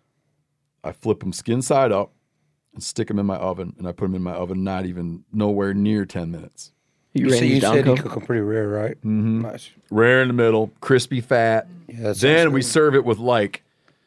I flip them skin side up and stick them in my oven. And I put them in my oven not even nowhere near ten minutes. You, You, ran said, these you down, said you Co? cook them pretty rare, right? Mm-hmm. Nice. Rare in the middle, crispy fat. Yeah, that sounds Then we good. serve it with like,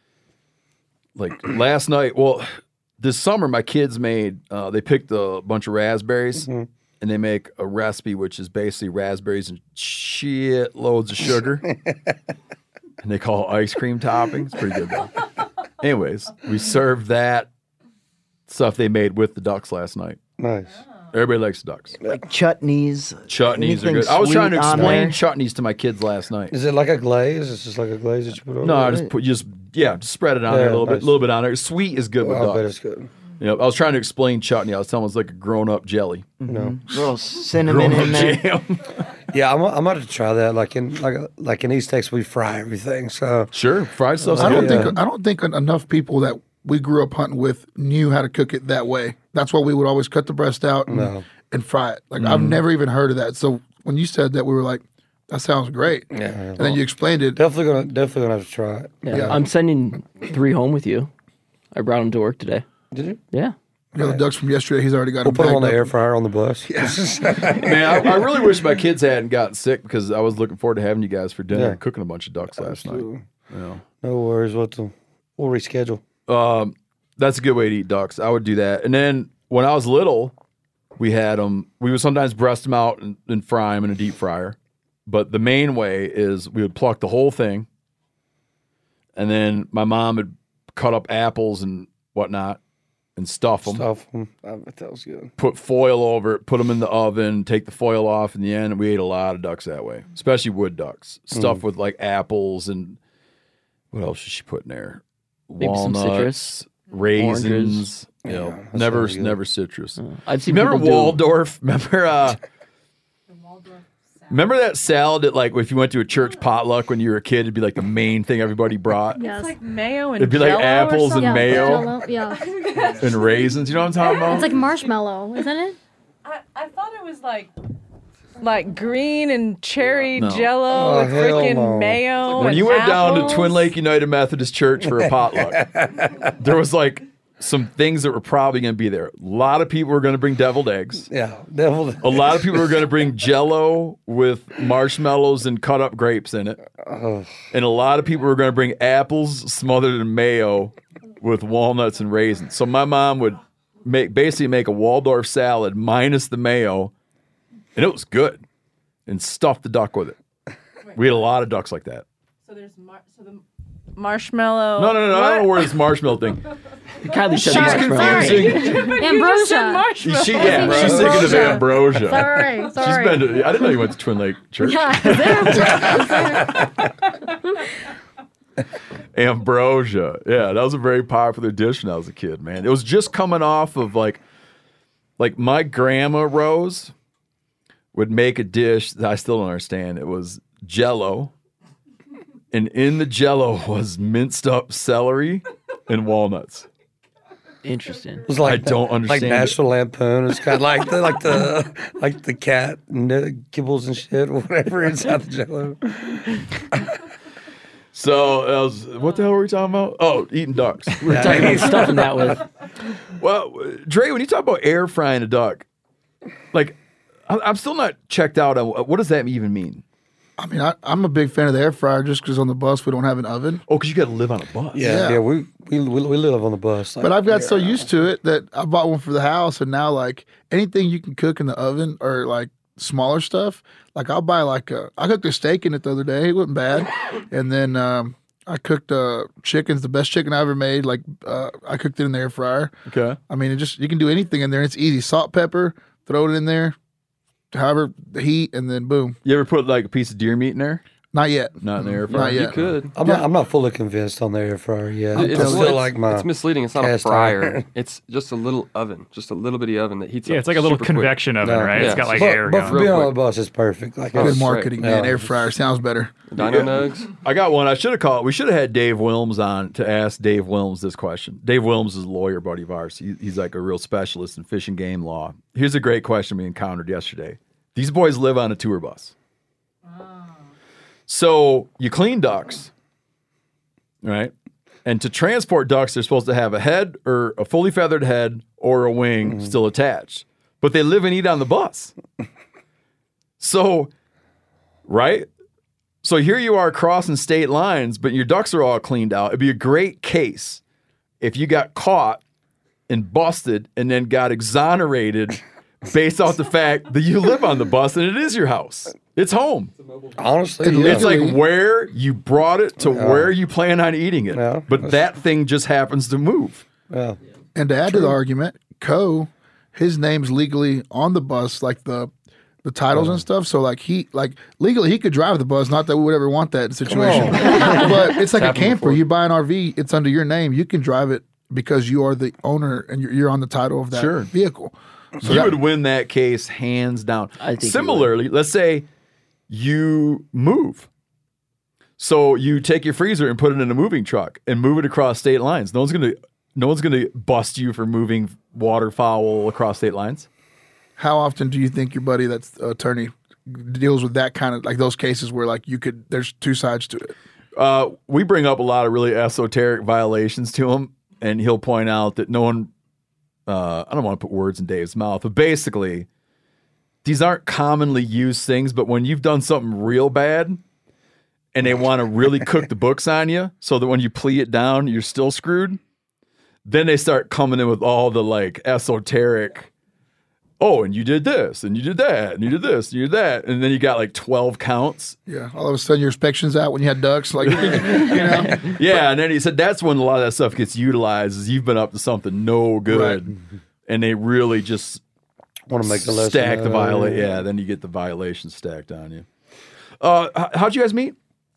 like last night. Well, this summer my kids made. Uh, they picked a bunch of raspberries, Mhm. and they make a recipe which is basically raspberries and shit loads of sugar, and they call it ice cream topping. It's pretty good though. Anyways, we served that stuff they made with the ducks last night. Nice. Everybody likes ducks. Like chutneys. Chutneys are anything good. I was trying to sweet on explain there. chutneys to my kids last night. Is it like a glaze? It's just like a glaze that you put over. No, I it? just put just yeah, just spread it on Yeah, there a little bit, nice. a little bit on there. Sweet is good with Well, I bet ducks. it's good. You know, I was trying to explain chutney. I was telling them it's like a grown-up jelly. No. Little cinnamon Grown-up in there. jam. Yeah, I'm, I'm about to try that. Like in like like in East Texas, we fry everything. So Sure, fried stuff's I don't good. think I don't think enough people that we grew up hunting with knew how to cook it that way. That's why we would always cut the breast out and, No. and fry it. Like I've never even heard of that. So when you said that, we were like, "That sounds great." yeah, And then you explained it. definitely gonna definitely gonna have to try it. Yeah. Yeah. I'm sending three home with you. I brought them to work today. Did you? Yeah. You know, the ducks from yesterday. He's already got We'll them put them on the bagged air up. fryer on the bus. Man, I, I really wish my kids hadn't gotten sick because I was looking forward to having you guys for dinner Yeah. and cooking a bunch of ducks last night. Absolutely. Yeah. No worries. We'll, to, we'll reschedule. Um, that's a good way to eat ducks. I would do that. And then when I was little, we had them. We would sometimes breast them out and, and fry them in a deep fryer. But the main way is we would pluck the whole thing, and then my mom would cut up apples and whatnot and stuff them. Stuff 'em. I bet that was good. Put foil over it, put them in the oven, take the foil off in the end. And we ate a lot of ducks that way, especially wood ducks. Stuff Mm. with like apples and what else should she put in there? Maybe some citrus, raisins. oranges. You know, Yeah, that never, sounds good. never citrus. I've seen Remember people do- Waldorf? Remember, uh, remember that salad that, like, if you went to a church potluck when you were a kid, it'd be like the main thing everybody brought, Yes. It's like mayo and It'd be like Jell-O or apples and something? yeah, mayo. Jell-O, yeah. and raisins. You know what I'm talking about? It's like marshmallow, isn't it? I, I thought it was like like green and cherry No. Jello Oh, with hell freaking no. mayo. when and you went down to apples. Twin Lake United Methodist Church for a potluck, there was like some things that were probably going to be there. A lot of people were going to bring deviled eggs. Yeah, deviled. A lot of people were going to bring Jell-O with marshmallows and cut up grapes in it, Oh. and a lot of people were going to bring apples smothered in mayo with walnuts and raisins. So my mom would make basically make a Waldorf salad minus the mayo, and it was good, and stuff the duck with it. We had a lot of ducks like that. So there's mar- so the marshmallow. No, no, no, I don't know where this marshmallow thing. Kylie said She's marshmallow. confusing. Ambrosia. She, yeah, she's thinking of ambrosia. Sorry, sorry. She's been to, I didn't know you went to Twin Lake Church. Ambrosia. Yeah, that was a very popular dish when I was a kid, man. It was just coming off of like, like my grandma Rose would make a dish that I still don't understand. It was Jell-O, and in the Jell-O was minced up celery and walnuts. Interesting. It was like I don't the, understand Like it. National Lampoon. It's kind of like the like the like the cat and the kibbles and shit, whatever inside the Jell-O. So that was, what the hell were we talking about? Oh, eating ducks. We're talking about stuffing that with. Well, Dre, when you talk about air frying a duck, like I- I'm still not checked out on what does that even mean? I mean, I, I'm a big fan of the air fryer just because on the bus we don't have an oven. Oh, because you got to live on a bus. Yeah, yeah, Yeah. we, we we we live on the bus. But I've got so used to it that I bought one for the house, and now like anything you can cook in the oven or like smaller stuff, like I'll buy like a. I cooked a steak in it the other day. It wasn't bad, and then um, I cooked uh, chicken's the best chicken I ever made. Like uh, I cooked it in the air fryer. Okay. I mean, it just you can do anything in there. It's easy. Salt, pepper, throw it in there, however the heat, and then boom. You ever put like a piece of deer meat in there? Not yet. Not in the air fryer. Not yet. You could. I'm not I'm not fully convinced on the air fryer yet. It- I it's, still it's, like my. it's misleading. It's not a cast fryer. iron. It's just a little oven, just a little bitty oven that heats Yeah, up it's like a little super quick. convection oven, No. right? It's Yeah. got like but, air but going. for being Real on the quick. bus, it's perfect. Like Oh, Good that's marketing, right. man. Yeah. Air fryer sounds better. Dino nugs. I got one. I should have called. We should have had Dave Wilms on to ask Dave Wilms this question. Dave Wilms is a lawyer buddy of ours. He, he's like a real specialist in fish and game law. Here's a great question we encountered yesterday. These boys live on a tour bus. So you clean ducks, right? And to transport ducks, they're supposed to have a head or a fully feathered head or a wing still attached. But they live and eat on the bus. So, right? So here you are crossing state lines, but your ducks are all cleaned out. It'd be a great case if you got caught and busted and then got exonerated based off the fact that you live on the bus and it is your house. It's home. Honestly, It yeah. It's like where you brought it to where you plan on eating it. Yeah, but that thing just happens to move. yeah. And to add to the argument, Co, his name's legally on the bus, like the the titles and stuff. So like he like legally he could drive the bus. Not that we would ever want that situation, but it's like a happened camper. before. You buy an R V, it's under your name. You can drive it because you are the owner and you're, you're on the title of that Sure. vehicle. So you that- would win that case hands down. I think you Similarly, let's say you move. So you take your freezer and put it in a moving truck and move it across state lines. No one's gonna no one's gonna bust you for moving waterfowl across state lines. How often do you think your buddy that's uh, attorney deals with that kind of like those cases where like you could there's two sides to it? Uh, we bring up a lot of really esoteric violations to him, and he'll point out that no one. Uh, I don't want to put words in Dave's mouth, but basically, these aren't commonly used things. But when you've done something real bad, and they want to really cook the books on you, so that when you plea it down, you're still screwed. Then they start coming in with all the like esoteric. Oh, and you did this, and you did that, and you did this, and you did that, and then you got like twelve counts. Yeah, all of a sudden your inspection's out when you had ducks, like you know. Yeah, and then he said that's when a lot of that stuff gets utilized. Is you've been up to something no good, Right. and they really just Want to make the lesson. stack the uh, violation. Yeah, then you get the violations stacked on you. Uh, h- how'd you guys meet?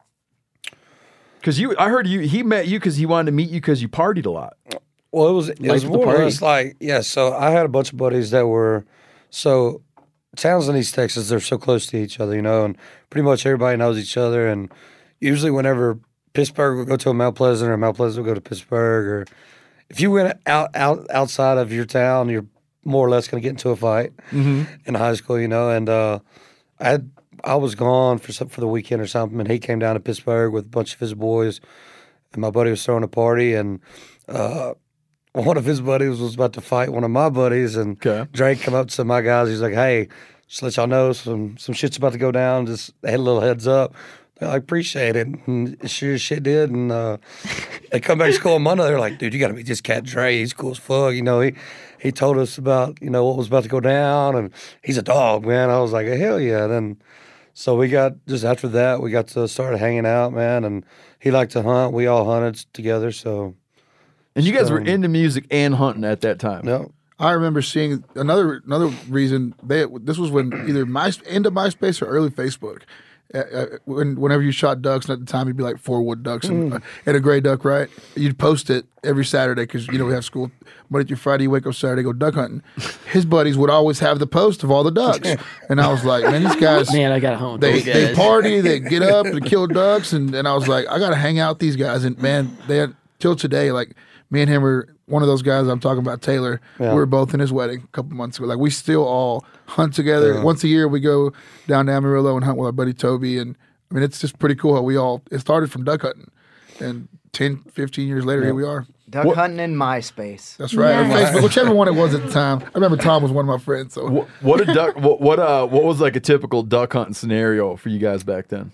Because you, I heard you. He met you because he wanted to meet you because you partied a lot. Well, it was it Life was of the more or party. less like yeah. So I had a bunch of buddies that were so towns in East Texas. They're so close to each other, you know, and pretty much everybody knows each other. And usually, whenever Pittsburgh would go to a Mount Pleasant or Mount Pleasant would go to Pittsburgh, or if you went out out outside of your town, you're more or less going to get into a fight in high school, you know. And uh, I had, I was gone for some, for the weekend or something, and he came down to Pittsburgh with a bunch of his boys, and my buddy was throwing a party, and uh, one of his buddies was about to fight one of my buddies, and okay. Drake come up to my guys. He's like, "Hey, just let y'all know some some shit's about to go down. Just had a little heads up." I appreciate it. And it sure as shit did. And uh, they come back to school on Monday. They're like, "Dude, you got to meet this cat Dre. He's cool as fuck." You know, he he told us about you know what was about to go down, and he's a dog, man. I was like, "Hell yeah!" And then so we got just after that, we got to start hanging out, man. And he liked to hunt. We all hunted together. So, and you guys so, were into music and hunting at that time. No. I remember seeing another another reason. They this was when either my end of MySpace or early Facebook. Uh, when, whenever you shot ducks, and at the time you'd be like four wood ducks and, uh, and a gray duck, right? You'd post it every Saturday because you know we have school Monday through Friday. You wake up Saturday, go duck hunting. His buddies would always have the post of all the ducks, and I was like, man, these guys, man, I got home. They they party, they get up and kill ducks, and, and I was like, I gotta hang out with these guys, and man, they had, till today, like me and him were. One of those guys I'm talking about, Taylor, yeah. we were both in his wedding a couple months ago. Like, we still all hunt together. Yeah. Once a year, we go down to Amarillo and hunt with our buddy Toby. And, I mean, it's just pretty cool how we all, it started from duck hunting. And ten, fifteen years later, yeah. here we are. Duck what? hunting in MySpace. That's right. Yes. Facebook, whichever one it was at the time. I remember Tom was one of my friends. So What, what a duck, what, what, uh, what was like a typical duck hunting scenario for you guys back then?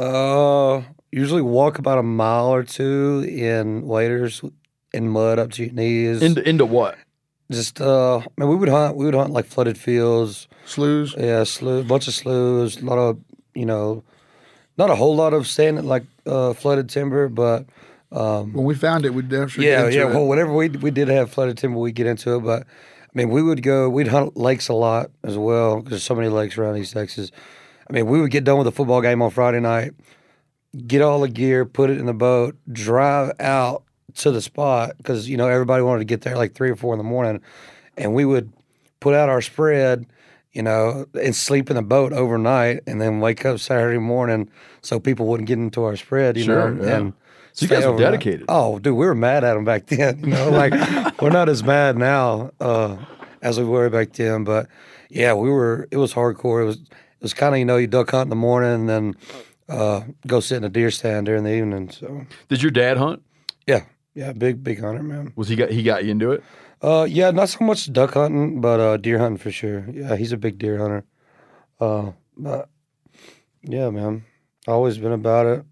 Uh, usually walk about a mile or two in waders. In mud up to your knees. Into into what? Just uh, I mean, we would hunt. We would hunt like flooded fields, sloughs. Yeah, sloughs, bunch of sloughs. A lot of you know, not a whole lot of standing like uh, flooded timber, but um, when we found it, we definitely yeah, get into yeah. it. Well, whenever we we did have flooded timber, we get into it. But I mean, we would go. We'd hunt lakes a lot as well because there's so many lakes around East Texas. I mean, we would get done with a football game on Friday night, get all the gear, put it in the boat, drive out to the spot because you know everybody wanted to get there like three or four in the morning, and we would put out our spread, you know, and sleep in the boat overnight, and then wake up Saturday morning so people wouldn't get into our spread, you sure, know. Yeah. And so you guys were dedicated. Oh, dude, we were mad at them back then. You know, like we're not as mad now uh, as we were back then, but yeah, we were. It was hardcore. It was. It was kind of you know you duck hunt in the morning and then uh, go sit in a deer stand during the evening. So did your dad hunt? Yeah. Yeah, big big hunter, man. Was he got he got you into it? Uh, yeah, not so much duck hunting, but uh, deer hunting for sure. Yeah, he's a big deer hunter. Uh, but yeah, man, always been about it.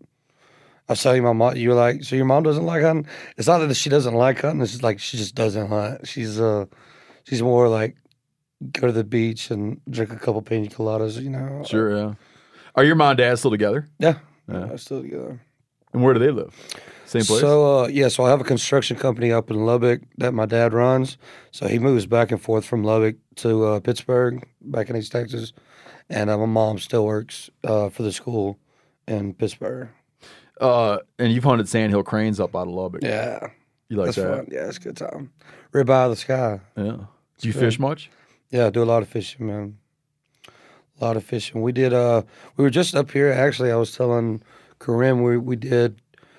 I saw you, my mom. You're like, so your mom doesn't like hunting? It's not that she doesn't like hunting. It's just like she just doesn't hunt. She's uh, she's more like go to the beach and drink a couple pina coladas. You know. Sure. Yeah. Are your mom and dad still together? Yeah. Yeah. They're still together. And where do they live? Same place? So, uh, yeah, so I have a construction company up in Lubbock that my dad runs. So he moves back and forth from Lubbock to uh, Pittsburgh, back in East Texas. And uh, my mom still works uh, for the school in Pittsburgh. Uh, and you've hunted sandhill cranes up out of Lubbock. Yeah. You like That's that? fun. Yeah, it's a good time. Rib eye of the sky. Yeah. Do It's you good. fish much? Yeah, I do a lot of fishing, man. A lot of fishing. We did, uh, we were just up here. Actually, I was telling Karim, we, we did,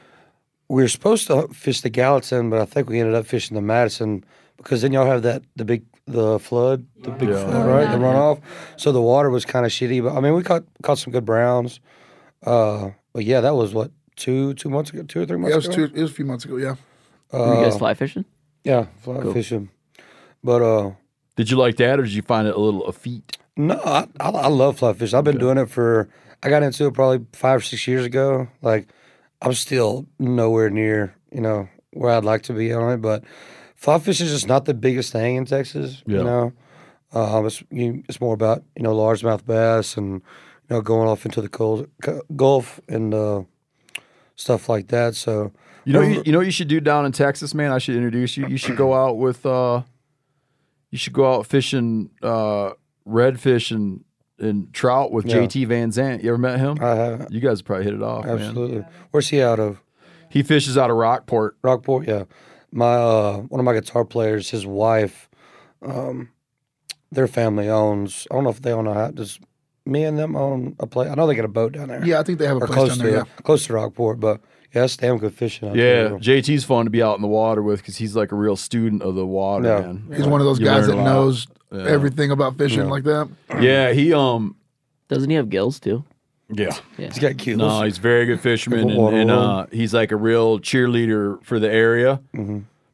we were supposed to fish the Gallatin, but I think we ended up fishing the Madison because then y'all have that, the big, the flood, the big Yeah. flood, right? The runoff. So the water was kind of shitty, but I mean, we caught, caught some good browns. Uh, but yeah, that was what, two, two months ago, two or three months Yeah, it was ago? two. It was a few months ago. Yeah. Were you guys Uh, fly fishing? Yeah, fly Cool. fishing. But, uh, Did you like that, or did you find it a little effete? No, I, I, I love fly fishing. I've been doing it for, I got into it probably five or six years ago. Like, I'm still nowhere near, you know, where I'd like to be on it. But fly fishing is just not the biggest thing in Texas, Yeah. you know. Um, it's, you, it's more about, you know, largemouth bass and, you know, going off into the Gulf, Gulf and uh, stuff like that. So, You know, you, you know what you should do down in Texas, man? I should introduce you. You should go out with, uh, you should go out fishing uh, redfish and, and trout with Yeah. J T Van Zant. You ever met him? I haven't. You guys probably hit it off, man. Absolutely. Where's he out of? He fishes out of Rockport. Rockport, yeah. My uh, one of my guitar players, his wife, um, their family owns. I don't know if they own a house. Does me and them own a place? I know they got a boat down there. Yeah, I think they have a or place close down to there, it, close to Rockport. But yeah, it's damn good fishing out Yeah, there. J T's fun to be out in the water with because he's like a real student of the water, Yeah. man. He's one of those You guys learn that a lot. knows Yeah. everything about fishing Yeah. like that. Yeah, he um, Doesn't he have gills too? yeah. Yeah. He's got kills. No, he's a very good fisherman, and, Water and world. uh, he's like a real cheerleader for the area. Mm-hmm.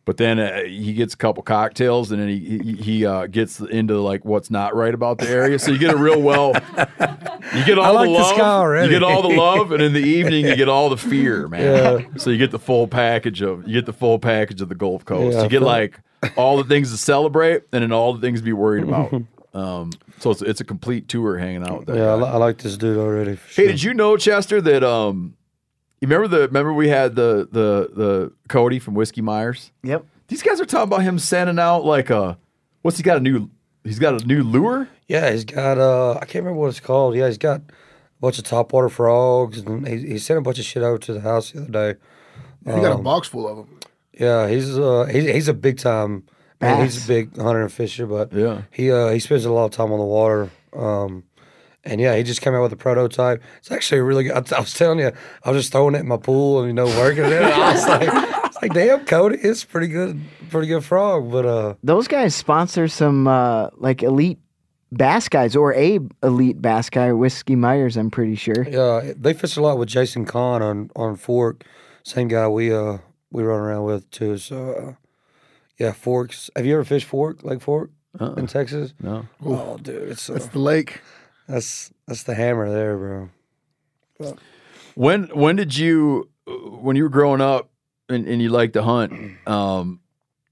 But then uh, he gets a couple cocktails, and then he he, he uh, gets into like what's not right about the area. So you get a real well. You get all I like the this love. guy already. You get all the love, and in the evening you get all the fear, man. Yeah. So you get the full package of you get the full package of the Gulf Coast. Yeah, you get I feel- like all the things to celebrate, and then all the things to be worried about. Um, so it's it's a complete tour hanging out there. Yeah, I, li- I like this dude already. For sure. Hey, did you know, Chester, that um, you remember the remember we had the the the Cody from Whiskey Myers? Yep. These guys are talking about him sending out like a what's he got a new he's got a new lure? Yeah, he's got uh, I can't remember what it's called. Yeah, he's got a bunch of topwater frogs, and he, he sent a bunch of shit over to the house the other day. He got a Um, box full of them. Yeah, he's uh he's he's a big time man. He's Bass. a big hunter and fisher, but Yeah. he uh he spends a lot of time on the water. Um, and yeah, he just came out with a prototype. It's actually a really good. I, I was telling you, I was just throwing it in my pool and you know working it. I was like, it's like damn, Cody, it's pretty good, pretty good frog. But uh, Those guys sponsor some uh, like elite bass guys or a elite bass guy, Whiskey Myers. I'm pretty sure. yeah, they fish a lot with Jason Kahn on on Fork. Same guy we uh we run around with too. So uh, yeah, Forks. Have you ever fished Fork, Lake Fork Uh-uh. in Texas? No. Oh, dude, it's uh, That's the lake. that's that's the hammer there, bro. When when did you when you were growing up and, and you liked to hunt? Um,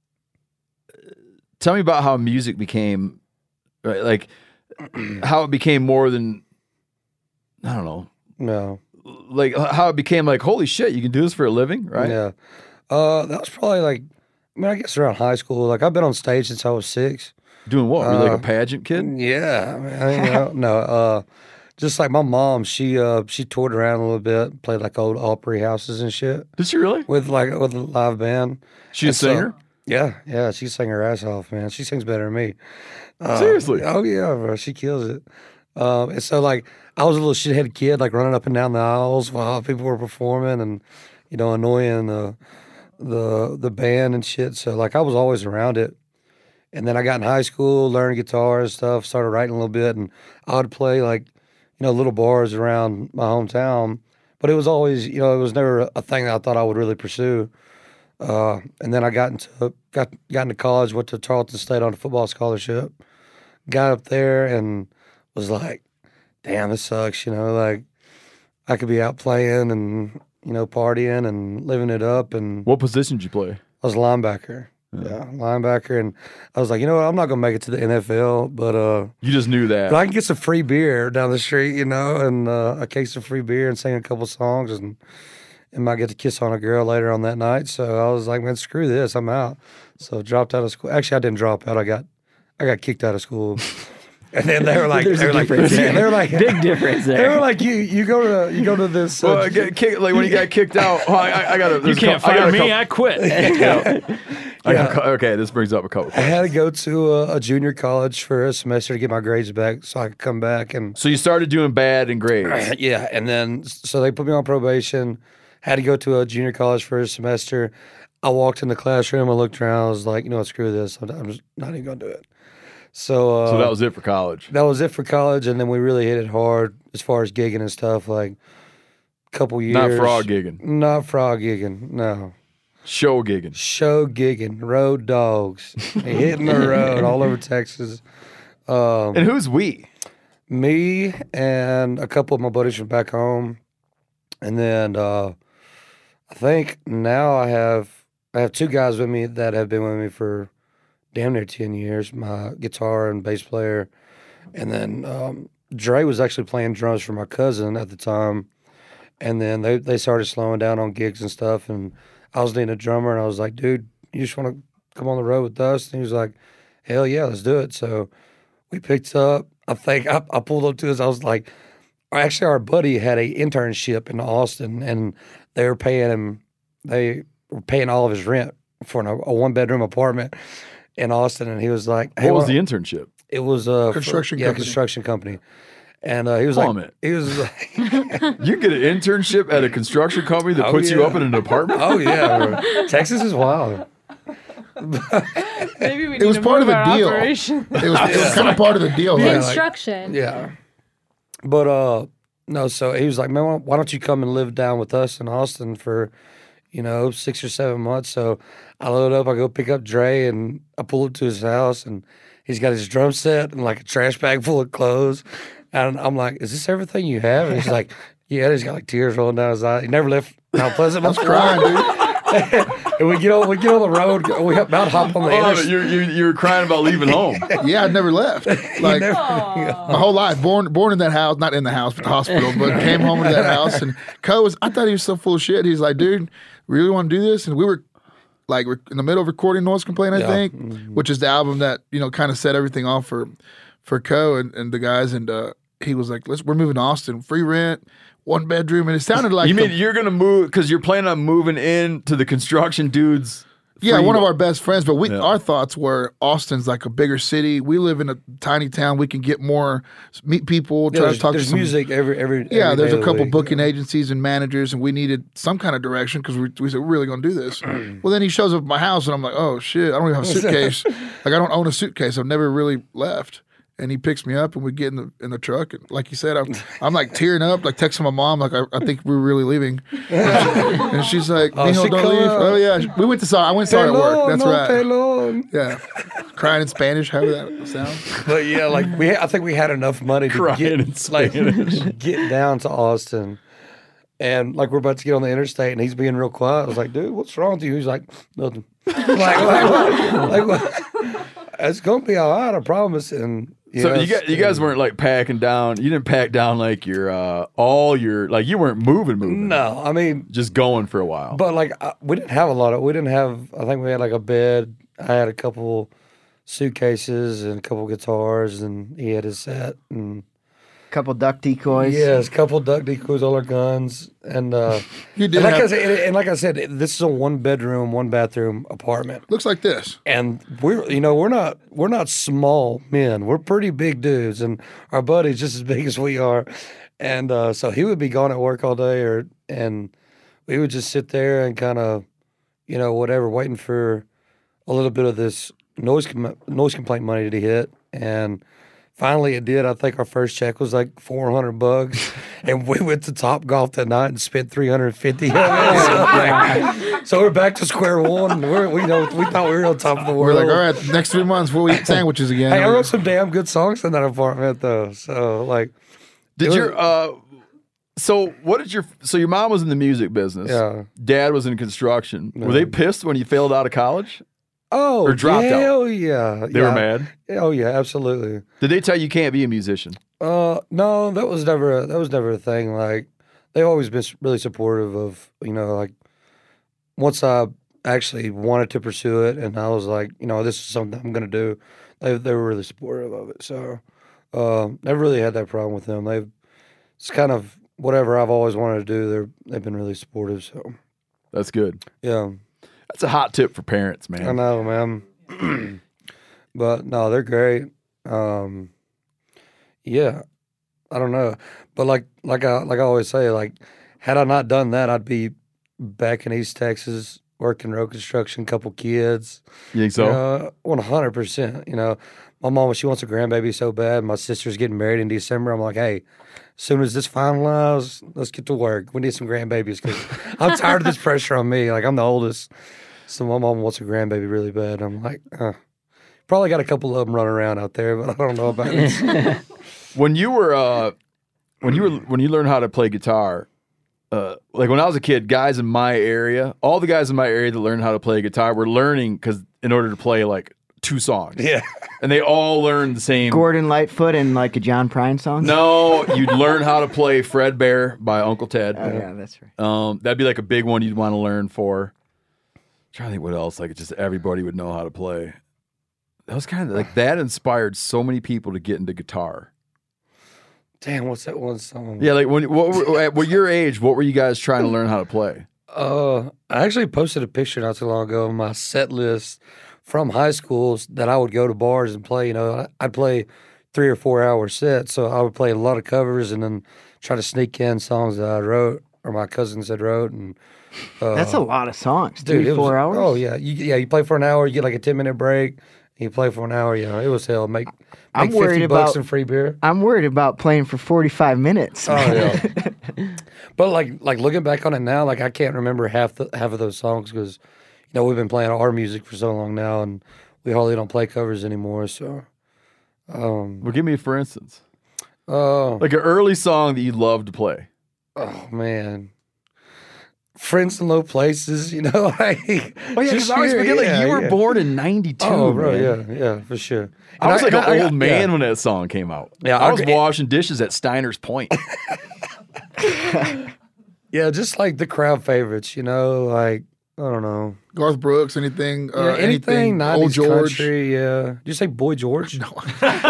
tell me about how music became right, like how it became more than I don't know. No. Like how it became like holy shit, you can do this for a living, right? Yeah. Uh, that was probably like, I mean, I guess around high school. Like I've been on stage since I was six. Doing what? Were you like Uh, a pageant kid? Yeah, I mean, I, you know, no, uh, just like my mom, she uh, she toured around a little bit, played like old Opry houses and shit. Did she really? With like with a live band. She a And so- singer? Yeah, yeah, she sang her ass off, man. She sings better than me. Uh, Seriously? Oh yeah, bro, she kills it. Um, and so like I was a little shithead kid, like running up and down the aisles while people were performing, and you know annoying the the the band and shit. So like I was always around it. And then I got in high school, learned guitar and stuff, started writing a little bit, and I would play like, you know, little bars around my hometown. But it was always, you know, it was never a thing that I thought I would really pursue. Uh, and then I got into got got into college, went to Tarleton State on a football scholarship. Got up there and was like, damn, this sucks, you know, like I could be out playing and, you know, partying and living it up. And What position did you play? I was a linebacker. Yeah, linebacker, and I was like, you know what, I'm not gonna make it to the N F L, but uh, You just knew that. but I can get some free beer down the street, you know, and uh, a case of free beer and sing a couple songs, and and might get to kiss on a girl later on that night. So I was like, man, screw this, I'm out. So dropped out of school. Actually, I didn't drop out. I got I got kicked out of school. And then they were like, There's they a were like, difference there. they were like, Big difference They there. were like, you you go to you go to this. uh, Well, I get kicked, like when he got kicked out. Oh, I, I, I got You can't fire me. I quit. I got a cou- okay, this brings up a couple. I had to go to a, a junior college for a semester to get my grades back, so I could come back and. So you started doing bad in grades. Yeah, and then so they put me on probation. Had to go to a junior college for a semester. I walked in the classroom. I looked around. I was like, you know what, screw this. I'm, I'm just not even gonna do it. So, uh, So that was it for college. That was it for college, and then we really hit it hard as far as gigging and stuff. Like a couple years. Not frog gigging. Not frog gigging. No. Show gigging. Show gigging. Road dogs. Hitting the road all over Texas. Um, And who's we? Me and a couple of my buddies from back home, and then uh, I think now I have I have two guys with me that have been with me for damn near ten years. My guitar and bass player, and then um, Dre was actually playing drums for my cousin at the time, and then they they started slowing down on gigs and stuff, and I was needing a drummer, and I was like, dude, you just want to come on the road with us? And he was like, hell yeah, let's do it. So we picked up. I think I, I pulled up to us. I was like, actually, our buddy had a internship in Austin, and they were paying him. They were paying all of his rent for an, a one bedroom apartment in Austin, and he was like, What hey, was why- the internship? It was a Construction yeah, company. construction company. And uh, he was Hold like, on a minute. he was like, You get an internship at a construction company that Oh, puts you yeah. up in an apartment? oh yeah, bro. Texas is wild. Maybe we It need was to part of move the our deal. operation. It was, it was kind of part of the deal. Yeah, like- Construction. Yeah. But uh no, so he was like, man, why why don't you come and live down with us in Austin for, you know, six or seven months. So I load up, I go pick up Dre, and I pull up to his house, and he's got his drum set and like a trash bag full of clothes. And I'm like, is this everything you have? And he's like, yeah. He's got like tears rolling down his eyes. He never left Mount Pleasant. I was crying, dude. And we get on, we get on the road. We about hop on the Oh, interstate. you're, you're, you're crying about leaving home. Yeah, I never left. Like my whole life, born born in that house, not in the house, but the hospital. But came home to that house, and Co was. I thought he was so full of shit. He's like, dude, really want to do this? And we were like, we're in the middle of recording Noise Complaint, I Yeah. think, Mhm. which is the album that you know kind of set everything off for for Co and, and the guys. And uh, he was like, let's we're moving to Austin, free rent, one bedroom, and it sounded like You mean the- you're gonna move because you're planning on moving in to the construction dude's? Yeah, free- one of our best friends. But we, Yeah. our thoughts were Austin's like a bigger city. We live in a tiny town. We can get more, meet people, Yeah, try there's to talk there's to some music every every. Yeah, every there's day a of the couple week. booking agencies and managers, and we needed some kind of direction because we, we said we're really going to do this. Well, then he shows up at my house, and I'm like, oh shit, I don't even have a suitcase. Like I don't own a suitcase. I've never really left. And he picks me up, and we get in the in the truck. And like you said, I'm I'm like tearing up, like texting my mom, like I, I think we're really leaving. And, she, and she's like, Oh, "Mijo, she don't come leave." up. Oh yeah, we went to saw. I went and saw her at work. That's no, right. pelon. Yeah, crying in Spanish. However that sounds. But yeah, like we, I think we had enough money to Crying get in like get down to Austin, and like we're about to get on the interstate, and he's being real quiet. I was like, "Dude, what's wrong with you?" He's like, "Nothing." like, like, what? like what? It's gonna be all right, I promise. And So yes, you guys, you guys weren't like packing down. You didn't pack down like your uh, all your like you weren't moving, moving. No, I mean, just going for a while. but like uh, we didn't have a lot of. We didn't have. I think we had like a bed. I had a couple suitcases and a couple guitars, and he had his set and. Couple duck decoys. Yes, couple duck decoys, all our guns, and uh, You did and like I have- said, and like I said, this is a one bedroom, one bathroom apartment. Looks like this. And we're, you know, we're not, we're not small men. We're pretty big dudes, and our buddy's just as big as we are. And uh, so he would be gone at work all day, or and we would just sit there and kind of, you know, whatever, waiting for a little bit of this noise com- noise complaint money to hit, and. Finally, it did. I think our first check was like four hundred bucks, and we went to Top Golf that night and spent three hundred fifty. So, like, so we're back to square one. We're, we know we thought we were on top of the We're world. like, all right, next three months we'll eat sandwiches again. Hey, I wrote some damn good songs in that apartment though. So like, Did it your was- uh? So what did your so your mom was in the music business? Yeah. Dad was in construction. Were No. they pissed when you failed out of college? oh or dropped out? hell yeah, They yeah. were mad. Oh yeah, absolutely. Did they tell you you can't be a musician? Uh, no, that was never a, that was never a thing. Like they've always been really supportive of, you know, like once I actually wanted to pursue it, and I was like, you know, this is something I'm gonna do. They they were really supportive of it. So uh, never really had that problem with them. They've it's kind of whatever I've always wanted to do. They're they've been really supportive. So That's good. yeah, That's a hot tip for parents, man. I know, man. But no, they're great. Um, yeah, I don't know, but like like I like I always say, like had I not done that, I'd be back in East Texas working road construction, couple kids. You think so? Uh, one hundred percent. You know, my mom, she wants a grandbaby so bad. My sister's getting married in December. I'm like, hey, as soon as this finalized, let's get to work. We need some grandbabies because I'm tired of this pressure on me. Like I'm the oldest, so my mom wants a grandbaby really bad. I'm like, uh, probably got a couple of them running around out there, but I don't know about it. When you were uh, when you were when you learned how to play guitar, uh, like when I was a kid, guys in my area, all the guys in my area that learned how to play guitar were learning because in order to play like two songs, Yeah. and they all learned the same. Gordon Lightfoot and like a John Prine song. No, you'd learn how to play Fred Bear by Uncle Ted. Oh yeah, that's right. Um, that'd be like a big one you'd want to learn for. I'm trying to think what else, like just everybody would know how to play. That was kind of like that inspired so many people to get into guitar. Damn, what's that one song? Yeah, like when what were, at what your age, what were you guys trying to learn how to play? Uh, I actually posted a picture not too long ago of my set list from high schools that I would go to bars and play. You know, I'd play three or four hour sets, so I would play a lot of covers and then try to sneak in songs that I wrote or my cousins had wrote. And uh, That's a lot of songs. dude, Three, it four was- hours. Oh yeah, you, yeah. You play for an hour, you get like a ten minute break. You play for an hour. Yeah, it was hell. Make, make I'm fifty worried bucks about in free beer. I'm worried about playing for forty-five minutes. Oh yeah. But like like looking back on it now, like I can't remember half the half of those songs because you know we've been playing our music for so long now, and we hardly don't play covers anymore. So, um, well, give me a for instance. Oh, like an early song that you love to play. Oh man. Friends in Low Places, you know. Like, oh yeah, because I always forget, yeah, like you were yeah. born in ninety-two. Oh, bro, man. yeah, yeah, for sure. And I was like I, an I, old man yeah. when that song came out. Yeah, I was I- washing dishes at Steiner's Point. Yeah, just like the crowd favorites, you know, like I don't know. Garth Brooks, anything, uh, Yeah, anything, nineties Old George, country, yeah. Did you say Boy George? No.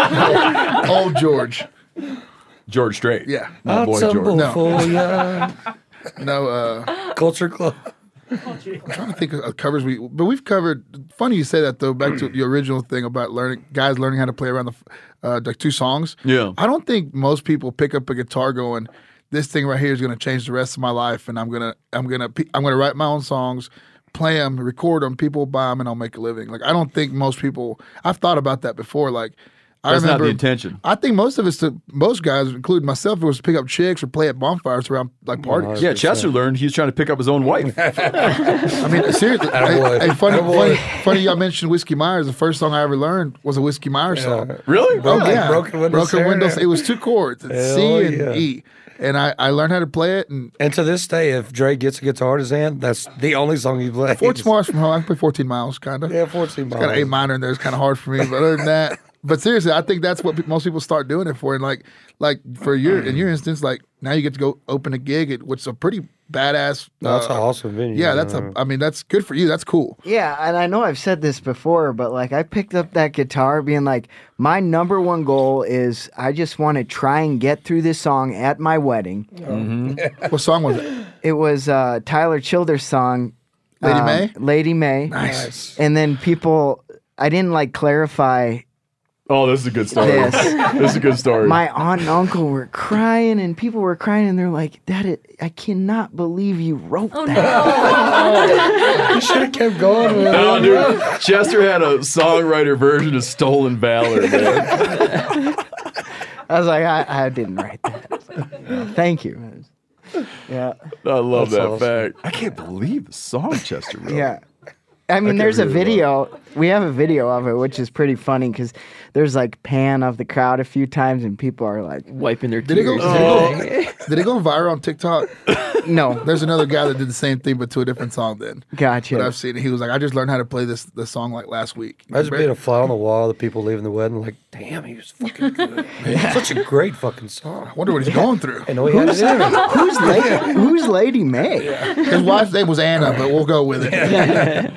Old George. George Strait. Yeah. Not Boy George. No. For ya. No, uh, Culture Club. I'm trying to think of covers we, but we've covered. Funny you say that though. Back to your original thing about learning, guys learning how to play around the, uh, like two songs. Yeah. I don't think most people pick up a guitar going, "This thing right here is going to change the rest of my life," and I'm gonna, I'm gonna, I'm gonna write my own songs, play them, record them, people buy them, and I'll make a living. Like I don't think most people. I've thought about that before. Like I That's not remember the intention. I think most of us, to most guys, including myself, it was to pick up chicks or play at bonfires around like parties. Yeah, Chester learned he was trying to pick up his own wife. I mean, seriously. Attaboy. hey, hey, funny, Attaboy. funny, funny. Y'all mentioned Whiskey Myers. The first song I ever learned was a Whiskey Myers song. Really? Oh Like yeah, Broken Windows Broken Windows. Serenade. It was two chords, it's Hell C and yeah. E, and I, I learned how to play it. And And to this day, if Dre gets a guitar in his hand, that's the only song he plays. fourteen miles from home, I can play fourteen miles, kind of. Yeah, fourteen Got an A miles. minor in there. It's kind of hard for me, but other than that. But seriously, I think that's what pe- most people start doing it for. And like, like for your in your instance, like now you get to go open a gig at which is a pretty badass. No, that's uh, an awesome venue. Yeah, that's a. I mean, that's good for you. That's cool. Yeah, and I know I've said this before, but like I picked up that guitar being like, my number one goal is I just want to try and get through this song at my wedding. What song was it? It was uh, Tyler Childers' song, Lady um, May? Lady May. Nice. And then people, I didn't like clarify. Oh, this is a good story. This. This is a good story. My aunt and uncle were crying, and people were crying, and they're like, "That it, I cannot believe you wrote that." You should have kept going with No, it. dude. Chester had a songwriter version of Stolen Valor, man. I was like, I, I didn't write that. Thank you. Yeah. I love That's that awesome. fact. I can't believe the song Chester wrote. Yeah. I mean, can't there's a believe it. video. We have a video of it, which is pretty funny because there's like pan of the crowd a few times, and people are like, Wiping their Did it go? tears. Did, it go did it go viral on TikTok? "No, There's another guy that did the same thing, but to a different song. Then, but gotcha." I've seen it. He was like, "I just learned how to play this this song like last week." Imagine being a fly on the wall, the people leaving the wedding, like, damn, he was fucking good. Such a great fucking song. I wonder what he's going through. And we had it in. Who's Lady? Who's Lady May? His wife's name was Anna, but we'll go with it.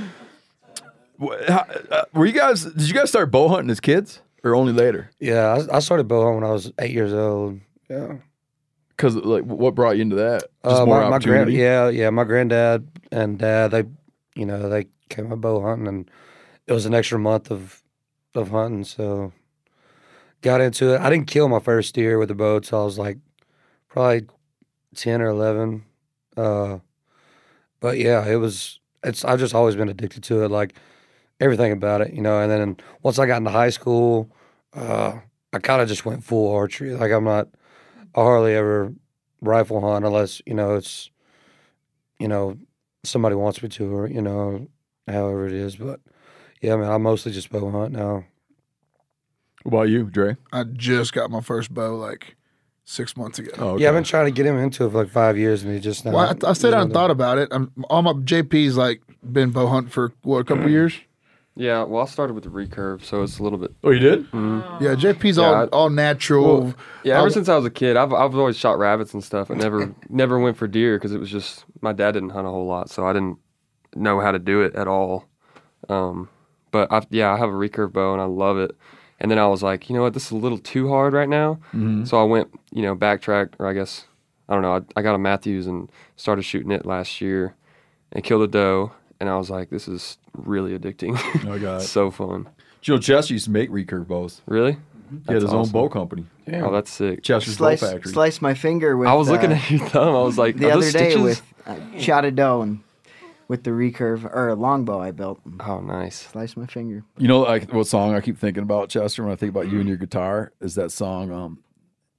Wh- how- uh, Were you guys? Did you guys start bow hunting as kids, or only later? Yeah, I, I started bow hunting when I was eight years old. Yeah. Because like, what brought you into that? Just Uh, more my, my grand, opportunity. yeah, yeah. My granddad and dad, they, you know, they came out bow hunting, and it was an extra month of, of hunting. So, got into it. I didn't kill my first deer with the bow till I was like, probably ten or eleven. Uh, but yeah, it was. It's. I've just always been addicted to it. Like everything about it, you know. And then once I got into high school, uh, I kind of just went full archery. Like I'm not. I hardly ever rifle hunt unless, you know, it's, you know, somebody wants me to, or, you know, however it is. But yeah, man, I mostly just bow hunt now. What about you, Dre? I just got my first bow like six months ago. Oh, okay. Yeah, I've been trying to get him into it for like five years, and he just not. Well, I, I stayed down and thought about it. I'm all my J P's like been bow hunting for what a couple years. Yeah, well, I started with the recurve, so it's a little bit. Oh, you did? Mm. Yeah, J P's Yeah, all I- all natural. Well, yeah, ever all- since I was a kid, I've I've always shot rabbits and stuff. I never never went for deer because it was just my dad didn't hunt a whole lot, so I didn't know how to do it at all. Um, but I yeah, I have a recurve bow and I love it. And then I was like, you know what, this is a little too hard right now. Mhm. So I went, you know, backtracked, or I guess I don't know. I, I got a Matthews and started shooting it last year, and killed a doe. And I was like, this is really addicting. Oh, God. So fun. Joe Chester used to make recurve bows. Really? He had That's his own awesome. bow company. Oh, that's sick. Chester's Slice, Bow Factory. slice my finger with. I was looking uh, at your thumb. I was like, the are other those day stitches? with uh, shot a doe and with the recurve or a longbow I built. Oh, nice. Slice my finger. You know, like what song I keep thinking about, Chester, when I think about you and your guitar is that song. Um,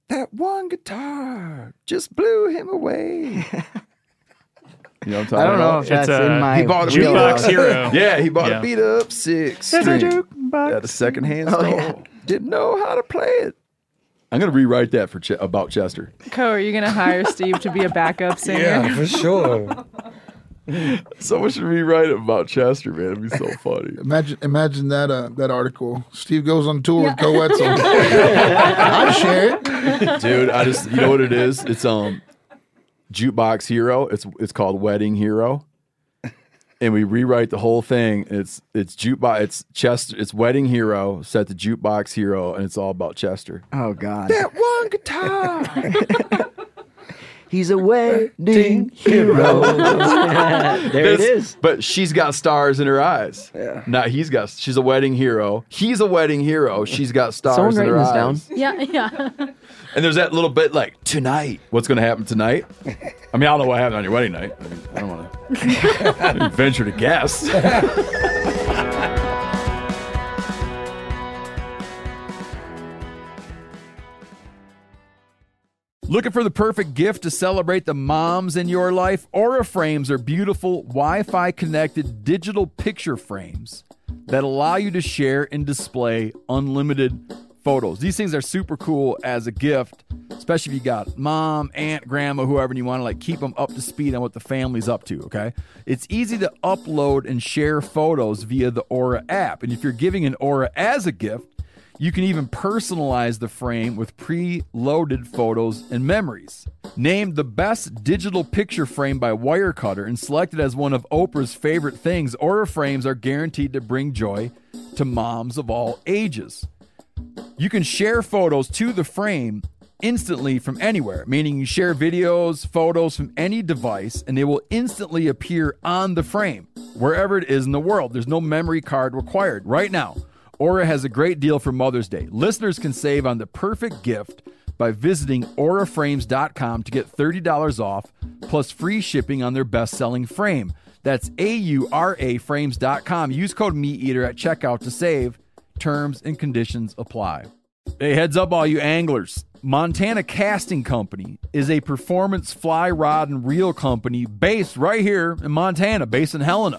That one guitar just blew him away. You know what I'm talking I don't about? know if that's It's, uh, in my He bought a beat Jukebox up. Hero. Yeah, he bought Yeah. a beat up six There's a string jukebox. at a secondhand Oh, store. yeah. Didn't know how to play it. I'm gonna rewrite that for Ch- about Chester. Co, are you gonna hire Steve to be a backup singer? Yeah, for sure. Someone should rewrite it about Chester, man. It'd be so funny. Imagine, imagine that uh, that article. Steve goes on tour with Co Wetzel. I'd share it. Dude, I just you know what it is? It's um Jukebox Hero. It's it's called Wedding Hero. And we rewrite the whole thing. It's it's jukebox it's Chester it's Wedding Hero set to Jukebox Hero, and it's all about Chester. Oh God. That one guitar. He's a wedding hero. there This- it is. But she's got stars in her eyes. Yeah. Not he's got she's a wedding hero. He's a wedding hero. She's got stars Someone in her writing eyes. this down. Yeah, yeah. And there's that little bit like tonight. What's going to happen tonight? I mean, I don't know what happened on your wedding night. I, mean, I don't want to venture to guess. Looking for the perfect gift to celebrate the moms in your life? Aura Frames are beautiful Wi-Fi connected digital picture frames that allow you to share and display unlimited photos. These things are super cool as a gift, especially if you got mom, aunt, grandma, whoever, and you want to like keep them up to speed on what the family's up to, okay? It's easy to upload and share photos via the Aura app. And if you're giving an Aura as a gift, you can even personalize the frame with pre-loaded photos and memories. Named the best digital picture frame by Wirecutter and selected as one of Oprah's favorite things, Aura frames are guaranteed to bring joy to moms of all ages. You can share photos to the frame instantly from anywhere, meaning you share videos, photos from any device, and they will instantly appear on the frame, wherever it is in the world. There's no memory card required. Right now, Aura has a great deal for Mother's Day. Listeners can save on the perfect gift by visiting aura frames dot com to get thirty dollars off plus free shipping on their best-selling frame. That's A U R A frames dot com. Use code MeatEater at checkout to save. Terms and conditions apply. Hey, heads up all you anglers. Montana Casting Company is a performance fly rod and reel company based right here in Montana, based in Helena.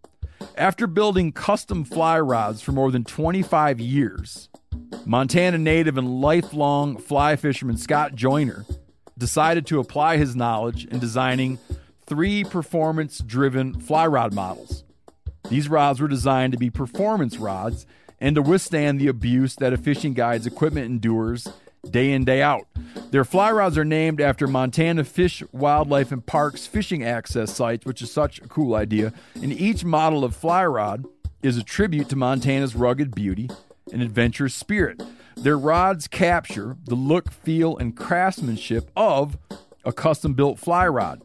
After building custom fly rods for more than twenty-five years, Montana native and lifelong fly fisherman Scott Joyner decided to apply his knowledge in designing three performance-driven fly rod models. These rods were designed to be performance rods and to withstand the abuse that a fishing guide's equipment endures day in, day out. Their fly rods are named after Montana Fish, Wildlife, and Parks fishing access sites, which is such a cool idea. And each model of fly rod is a tribute to Montana's rugged beauty and adventurous spirit. Their rods capture the look, feel, and craftsmanship of a custom-built fly rod.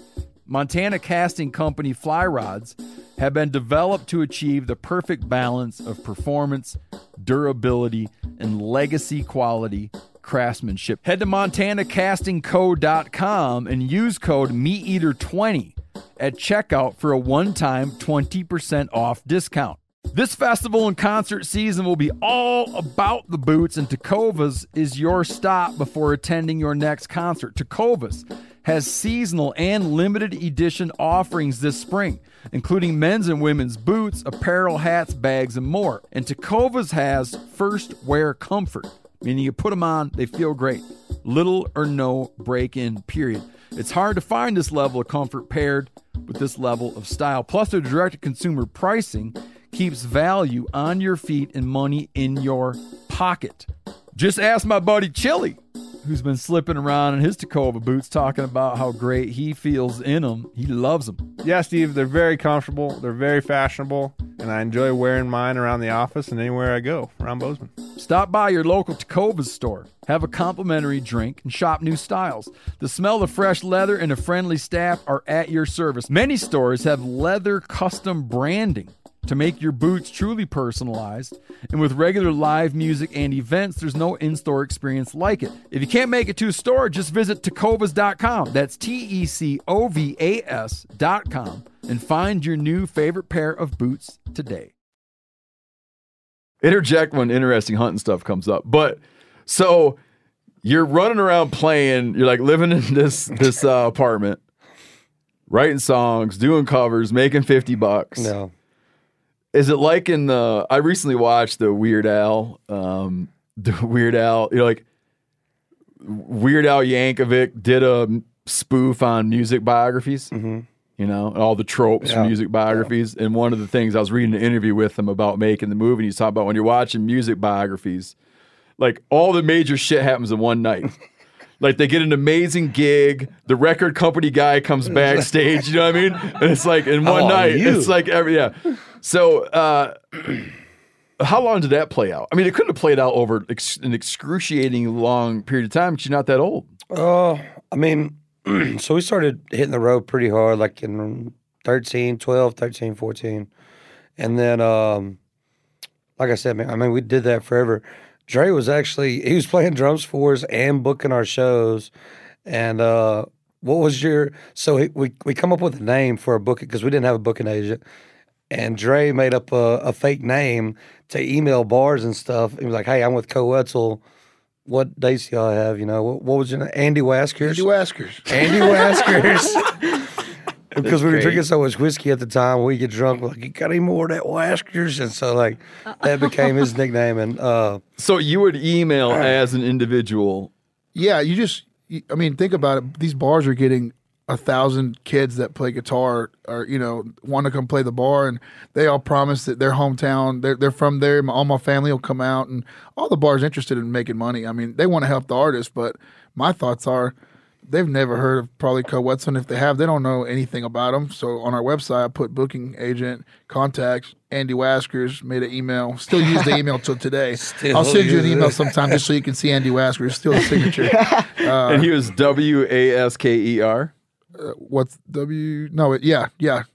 Montana Casting Company fly rods have been developed to achieve the perfect balance of performance, durability, and legacy quality craftsmanship. Head to montana casting co dot com and use code meat eater twenty at checkout for a one-time twenty percent off discount. This festival and concert season will be all about the boots, and Tecovas is your stop before attending your next concert. Tecovas has seasonal and limited edition offerings this spring, including men's and women's boots, apparel, hats, bags, and more. And Tecovas has first wear comfort, meaning you put them on, they feel great. Little or no break-in, period. It's hard to find this level of comfort paired with this level of style. Plus, their direct-to-consumer pricing keeps value on your feet and money in your pocket. Just ask my buddy Chili, who's been slipping around in his Tecova boots, talking about how great he feels in them. He loves them. Yeah, Steve, they're very comfortable. They're very fashionable, and I enjoy wearing mine around the office and anywhere I go around Bozeman. Stop by your local Tecovas store, have a complimentary drink, and shop new styles. The smell of fresh leather and a friendly staff are at your service. Many stores have leather custom branding to make your boots truly personalized. And with regular live music and events, there's no in-store experience like it. If you can't make it to a store, just visit tecovas dot com. That's T E C O V A S dot com and find your new favorite pair of boots today. Interject when interesting hunting stuff comes up. But so you're running around playing. You're like living in this this uh, apartment, writing songs, doing covers, making fifty bucks. No. Is it like in the? I recently watched the Weird Al, um, the Weird Al. You know, like Weird Al Yankovic did a spoof on music biographies. Mm-hmm. You know, and all the tropes Yeah. from music biographies. Yeah. And one of the things I was reading an interview with him about making the movie. And he's talking about when you're watching music biographies, like all the major shit happens in one night. Like they get an amazing gig, the record company guy comes backstage. You know what I mean? And it's like in one Oh, night, you. it's like every yeah. So, uh, how long did that play out? I mean, it couldn't have played out over ex- an excruciating long period of time because you're not that old. Oh, I mean, so we started hitting the road pretty hard, like in thirteen, twelve, thirteen, fourteen. And then, um, like I said, man, I mean, we did that forever. Dre was actually, he was playing drums for us and booking our shows. And uh, what was your, so he, we, we come up with a name for a booking because we didn't have a booking agent. And Dre made up a, a fake name to email bars and stuff. He was like, hey, I'm with Co Wetzel. What dates do y'all have? You know, what, what was your name? Andy Waskers? Andy Waskers. Andy Waskers. Because we were great. drinking so much whiskey at the time, we get drunk. We're like, you got any more of that Waskers? And so, like, that became his nickname. And uh, So you would email as an individual. Yeah, you just, you- I mean, think about it. These bars are getting a thousand kids that play guitar or, you know, want to come play the bar. And they all promise that their hometown, they're, they're from there. My, all my family will come out. And all the bars interested in making money. I mean, they want to help the artist. But my thoughts are, they've never heard of probably Co Wetzel. If they have, they don't know anything about them. So on our website, I put booking agent, contacts, Andy Waskers, made an email. Still use the email till today. Still I'll send you an use email it. sometime just so you can see Andy Waskers. Still a signature. Uh, And he was W A S K E R. uh, what's W? No, it, yeah, yeah.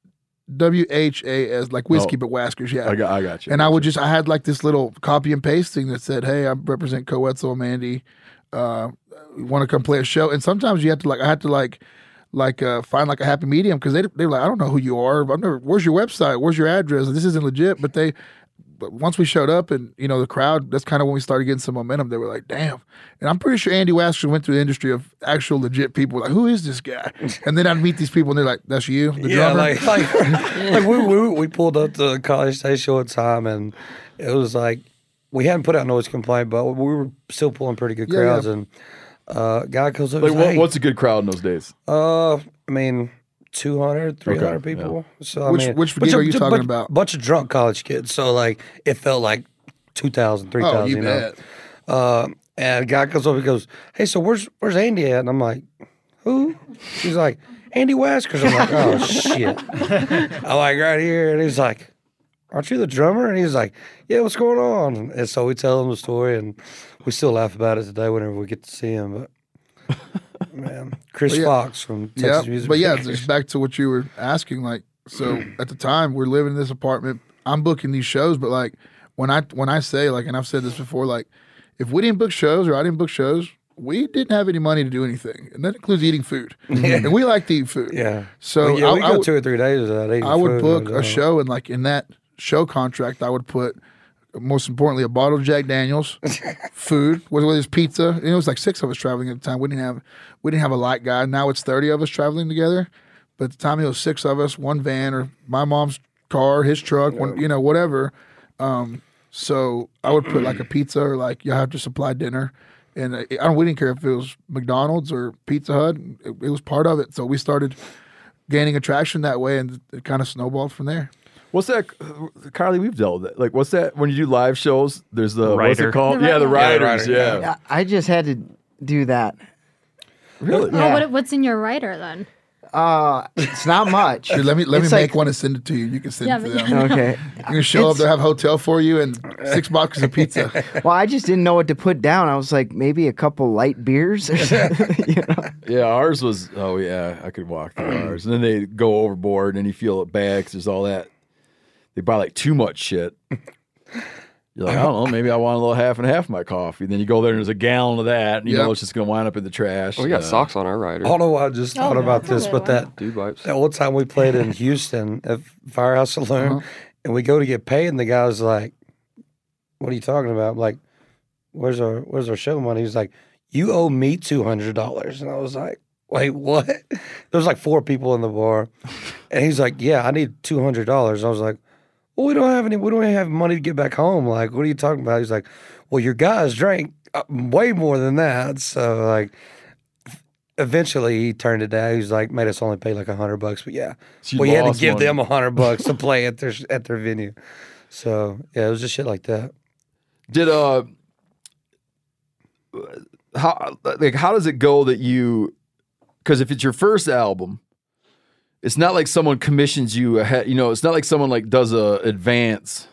W H A S, like whiskey, Oh. but Waskers, yeah. I got, I got you. And I would just, I had like this little copy and paste thing that said, hey, I represent Co Wetzel, I'm Andy. Uh, want to come play a show? And sometimes you have to like, I had to like, like uh, find like a happy medium because they they're like, I don't know who you are. I've never. Where's your website? Where's your address? This isn't legit. But they, but once we showed up and you know the crowd, that's kind of when we started getting some momentum. They were like, damn. And I'm pretty sure Andy Waskers went through the industry of actual legit people. Like, who is this guy? And then I'd meet these people and they're like, that's you, the yeah, drummer. like, like, like we, we we pulled up to College Station one time, and it was like we hadn't put out noise complaint, but we were still pulling pretty good Yeah, crowds. yeah. And uh, guy goes up, Like, and what, says, hey, what's a good crowd in those days? Uh, I mean, two hundred, three hundred Okay, people. yeah. So I Which- mean, which bunch gig of- are you bunch- talking about? Bunch of drunk college kids. So like, it felt like two thousand, three thousand. Oh, you you know. bet. Uh, and a guy comes up and goes, "Hey, so where's where's Andy at?" And I'm like, "Who?" He's like, "Andy Waskers." I'm like, "Oh shit!" I'm like, "Right here," and he's like, "Aren't you the drummer?" And he's like, "Yeah, what's going on?" And so we tell him the story, and we still laugh about it today whenever we get to see him. But man, Chris But yeah. Fox from Texas Yeah, Music. but yeah, Makers. just back to what you were asking. Like, so at the time we're living in this apartment. I'm booking these shows, but like when I when I say like, and I've said this before, like if we didn't book shows or I didn't book shows, we didn't have any money to do anything, and that includes eating food. Yeah. And we like to eat food. Yeah. So Well, yeah, I, we I go would- two or three days without eating I would food, book no a doubt. show, and like in that show contract, I would put most importantly a bottle of Jack Daniels, food, whether it's pizza. And it was like six of us traveling at the time. We didn't have we didn't have a light guy. Now it's thirty of us traveling together, but at the time it was six of us, one van or my mom's car, his truck, one, you know, whatever. Um, so I would put like a pizza or like you have to supply dinner. And I don't. We didn't care if it was McDonald's or Pizza Hut. It, it was part of it. So we started gaining attraction that way, and it kind of snowballed from there. What's that, Carly? We've dealt with it. Like, what's that when you do live shows? There's the what's Writer. it called? The yeah, the writer. writers. Yeah, the Yeah. writer. Yeah, I just had to do that. Really? Oh, Yeah. what, what's in your writer then? Uh, it's not much. Here, let me let It's me like- make one and send it to you. You can send Yeah, it to but- them. Okay. You can show up. It's- They'll have a hotel for you and six boxes of pizza. Well, I just didn't know what to put down. I was like, maybe a couple light beers or something. You know? Yeah, ours was. Oh yeah, I could walk through ours, and then they go overboard, and you feel it bad because there's all that. They buy like too much shit. You're like, I don't know, maybe I want a little half and half of my coffee. Then you go there and there's a gallon of that, and you Yep. know it's just going to wind up in the trash. Oh, we got Uh, socks on our rider. I don't know why I just thought Oh, about that's a this, good but one. that Dude wipes. that one time we played in Houston at Firehouse Saloon, Uh-huh. and we go to get paid, and the guy was like, "What are you talking about?" I'm like, "Where's our Where's our show money?" He's like, you owe me two hundred dollars. And I was like, wait, what? There was like four people in the bar. And he's like, yeah, I need two hundred dollars. I was like, well, we don't have any, we don't have money to get back home. Like, what are you talking about? He's like, well, your guys drank uh, way more than that. So, like, eventually he turned it down. He was like, made us only pay like a hundred bucks. But yeah, So you we had to lost give money. them a hundred bucks to play at their at their venue. So yeah, it was just shit like that. Did uh, how like how does it go that you? Because if it's your first album, it's not like someone commissions you ahead. You know, it's not like someone like does a advance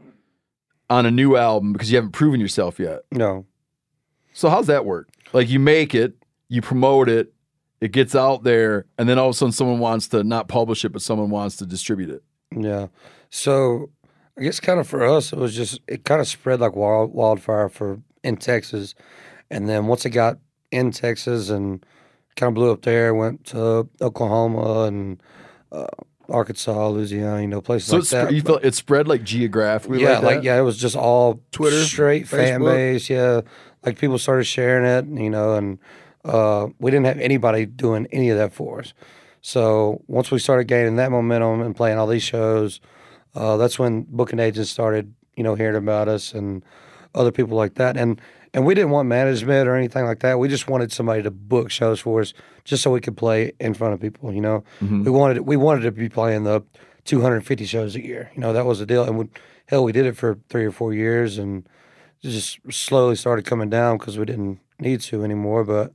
on a new album because you haven't proven yourself yet. No. So how's that work? Like you make it, you promote it, it gets out there, and then all of a sudden someone wants to not publish it, but someone wants to distribute it. Yeah. So I guess kind of for us, it was just, it kind of spread like wild, wildfire for in Texas. And then once it got in Texas and kind of blew up there, went to Oklahoma and uh, Arkansas, Louisiana, you know, places So like it's, that. you felt it spread like geographically. Yeah, like, like, that? yeah, it was just all Twitter, straight fan Facebook. base. Yeah, like people started sharing it, you know, and uh, we didn't have anybody doing any of that for us. So once we started gaining that momentum and playing all these shows, uh, that's when booking agents started, you know, hearing about us and other people like that. And and we didn't want management or anything like that. We just wanted somebody to book shows for us, just so we could play in front of people. You know, Mhm. we wanted we wanted to be playing the two hundred fifty shows a year. You know, that was the deal. And we, hell, we did it for three or four years, and it just slowly started coming down because we didn't need to anymore. But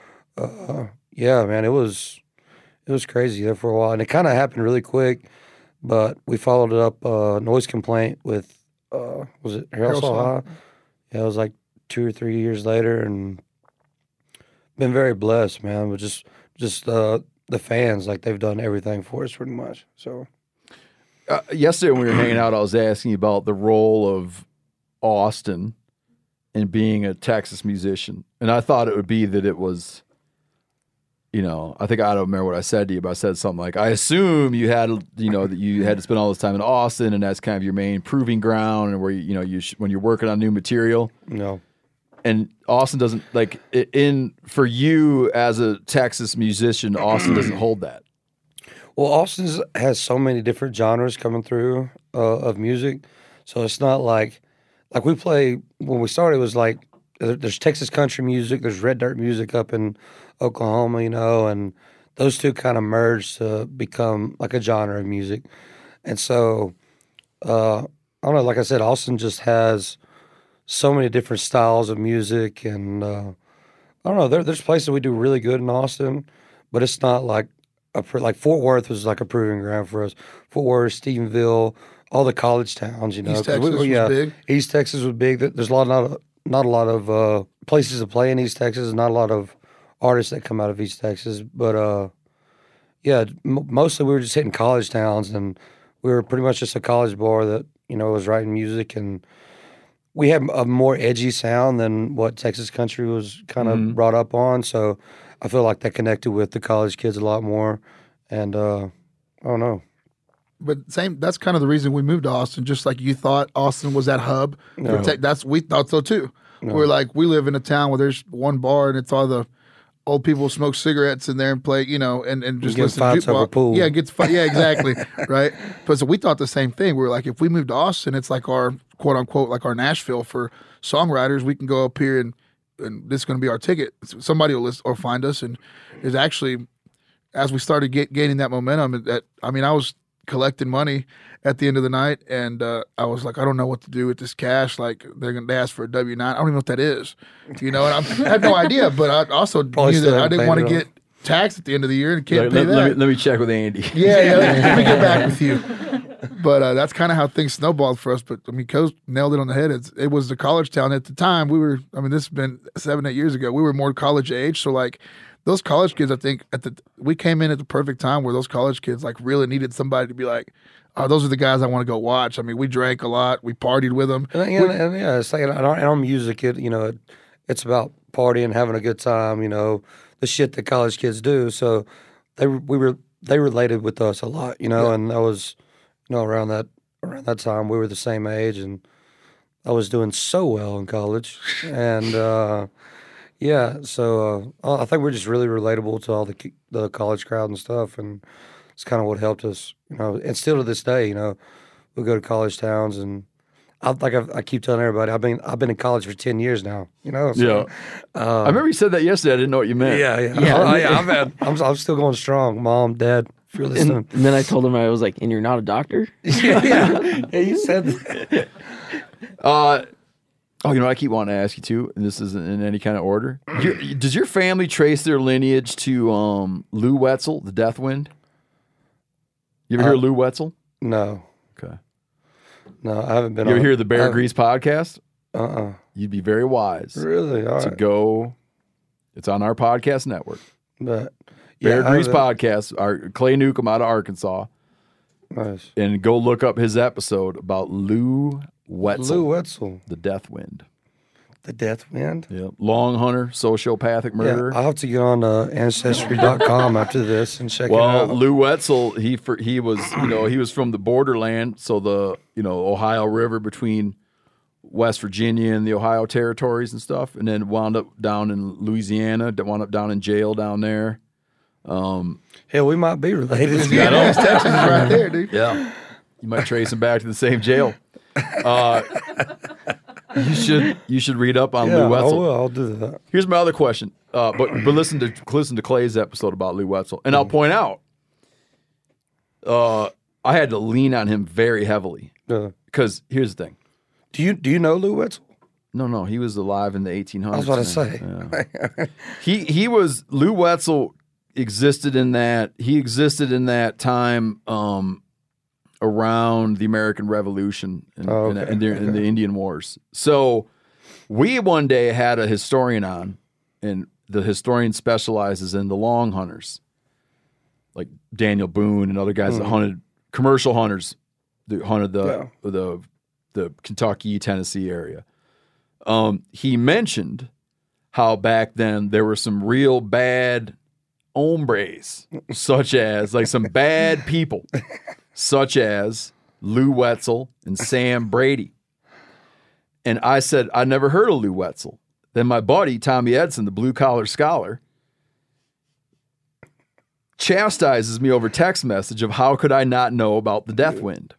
uh, yeah, man, it was it was crazy there for a while, and it kind of happened really quick. But we followed it up uh, Noise Complaint with uh, was it Harold Harold High? Yeah, it was like two or three years later, and been very blessed, man. But just just uh, the fans, like they've done everything for us pretty much. So Uh, yesterday when we were hanging out, I was asking you about the role of Austin in being a Texas musician, and I thought it would be that it was, you know, I think I don't remember what I said to you, but I said something like, I assume you had, you know, that you had to spend all this time in Austin, and that's kind of your main proving ground, and where you, you know, you sh- when you're working on new material. No. And Austin doesn't like i- in for you as a Texas musician. Austin doesn't hold that. Well, Austin has so many different genres coming through uh, of music, so it's not like like we play when we started. It was like there- there's Texas country music, there's red dirt music up in Oklahoma, you know, and those two kind of merged to become like a genre of music. And so uh, I don't know. Like I said, Austin just has so many different styles of music, and uh, I don't know. There, there's places we do really good in Austin, but it's not like. A, pr- like Fort Worth was like a proving ground for us. Fort Worth, Stephenville, all the college towns, you know. East 'cause Texas was yeah, big. East Texas was big. There- There's a lot, not a, not a lot of uh, places to play in East Texas. Not a lot of artists that come out of East Texas, but uh, yeah, m- mostly we were just hitting college towns, and we were pretty much just a college bar that you know was writing music, and we had a more edgy sound than what Texas country was kind of Mhm. brought up on. So I feel like that connected with the college kids a lot more. And uh, I don't know. But same, that's kind of the reason we moved to Austin. Just like you thought Austin was that hub. for No. tech, that's we thought so too. No. We're like we live in a town where there's one bar and it's all the old people smoke cigarettes in there and play, you know, and, and just Get listen fights to over jukebox. pool. Yeah, gets fi- yeah, exactly, right. But so we thought the same thing. We were like, if we moved to Austin, it's like our quote unquote like our Nashville for songwriters. We can go up here and and this is going to be our ticket. Somebody will list or find us, and it's actually as we started get, gaining that momentum. That I mean, I was collecting money at the end of the night, and uh, I was like, I don't know what to do with this cash. Like they're going to ask for a W nine. I don't even know what that is, you know. And I'm, I had no idea, but I also Probably knew still that I haven't didn't want to paid it get taxed at the end of the year and can't Let, pay let- that. let me, let me check with Andy. Yeah, yeah. Let, let me get back with you. But uh, that's kind of how things snowballed for us. But I mean, Coast nailed it on the head. It's, it was the college town at the time. We were, I mean, this has been seven, eight years ago. We were more college age. So like those college kids, I think at the we came in at the perfect time where those college kids like really needed somebody to be like, oh, those are the guys I want to go watch. I mean, we drank a lot. We partied with them. And, and, and yeah, it's like in our, in our music, it, you know, it, it's about partying, having a good time, you know, the shit that college kids do. So they we were they related with us a lot, you know, Yeah. and I was, you know, around that around that time we were the same age, and I was doing so well in college, and uh, Yeah, so uh, I think we're just really relatable to all the ki- the college crowd and stuff, and it's kind of what helped us, you know. And still to this day, you know, we go to college towns, and I, like I, I keep telling everybody, I've been I've been in college for ten years now, you know. So, Yeah. uh, I remember you said that yesterday. I didn't know what you meant. Yeah, yeah, Yeah. Oh, yeah. I've had, I'm I'm still going strong, Mom, Dad. If you're And, listening, and then I told him, I was like, and you're not a doctor? yeah, yeah, yeah, you said that. Uh, oh, you know, I keep wanting to ask you too, and this isn't in any kind of order. Your, does your family trace their lineage to um, Lou Wetzel, the Death Wind? You ever Uh, hear Lou Wetzel? No. Okay. No, I haven't been. You ever on, hear the Bear I- Grease podcast? Uh-uh. You'd be very wise. Really? All to right. go. It's on our podcast network. But Bear yeah, I Grease haven't- podcast. Our Clay Newcomb out of Arkansas. Nice. And go look up his episode about Lou Wetzel. Lou Wetzel. The Death Wind. The Death Wind? Yep. Long hunter, sociopathic murderer. Yeah, I'll have to get on uh, Ancestry dot com after this and check well, it out. Lou Wetzel, he for, he was, you know, he was from the borderland, so the, you know, Ohio River between West Virginia and the Ohio territories and stuff, and then wound up down in Louisiana, wound up down in jail down there. Um, Hell, we might be related. I know. Texas is right there, dude. Yeah. You might trace him back to the same jail. Uh, you should you should read up on Yeah, Lou Wetzel. I will. I'll do that. Here's my other question. Uh, but but listen to listen to Clay's episode about Lou Wetzel, and I'll point out, uh, I had to lean on him very heavily because here's the thing. Do you do you know Lou Wetzel? No, no, he was alive in the eighteen hundreds. I was about to man. say. Yeah. he he was Lou Wetzel existed in that he existed in that time um, around the American Revolution and, Oh, and, okay, and, the, and okay. the Indian Wars. So we one day had a historian on, and the historian specializes in the long hunters, like Daniel Boone and other guys that Mhm. hunted commercial hunters that hunted the Yeah. the the Kentucky, Tennessee area. Um, he mentioned how back then there were some real bad hombres, such as like some bad people, such as Lou Wetzel and Sam Brady. And I said, I never heard of Lou Wetzel. Then my buddy, Tommy Edson, the blue collar scholar, chastises me over text message of how could I not know about the Death Wind.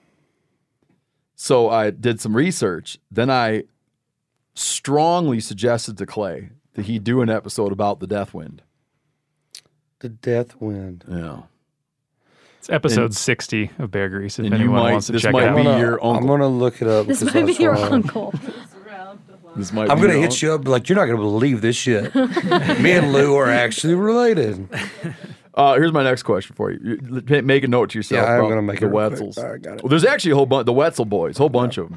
So I did some research. Then I strongly suggested to Clay that he do an episode about the Death Wind. The Death Wind. Yeah. It's episode And- sixty of Bear Grease if and you anyone might- wants to this check might it out. be I'm gonna, your uncle. I'm gonna look it up. This because might I be your saw it. uncle. This might I'm be gonna your hit you up like you're not gonna believe this shit. Me and Lou are actually related. Uh, here's my next question for you. You- ma- Make a note to yourself. Yeah, I'm about gonna make the it real quick. Wetzels. All right, got it. Well, there's actually a whole bunch. The Wetzel boys, whole bunch of them.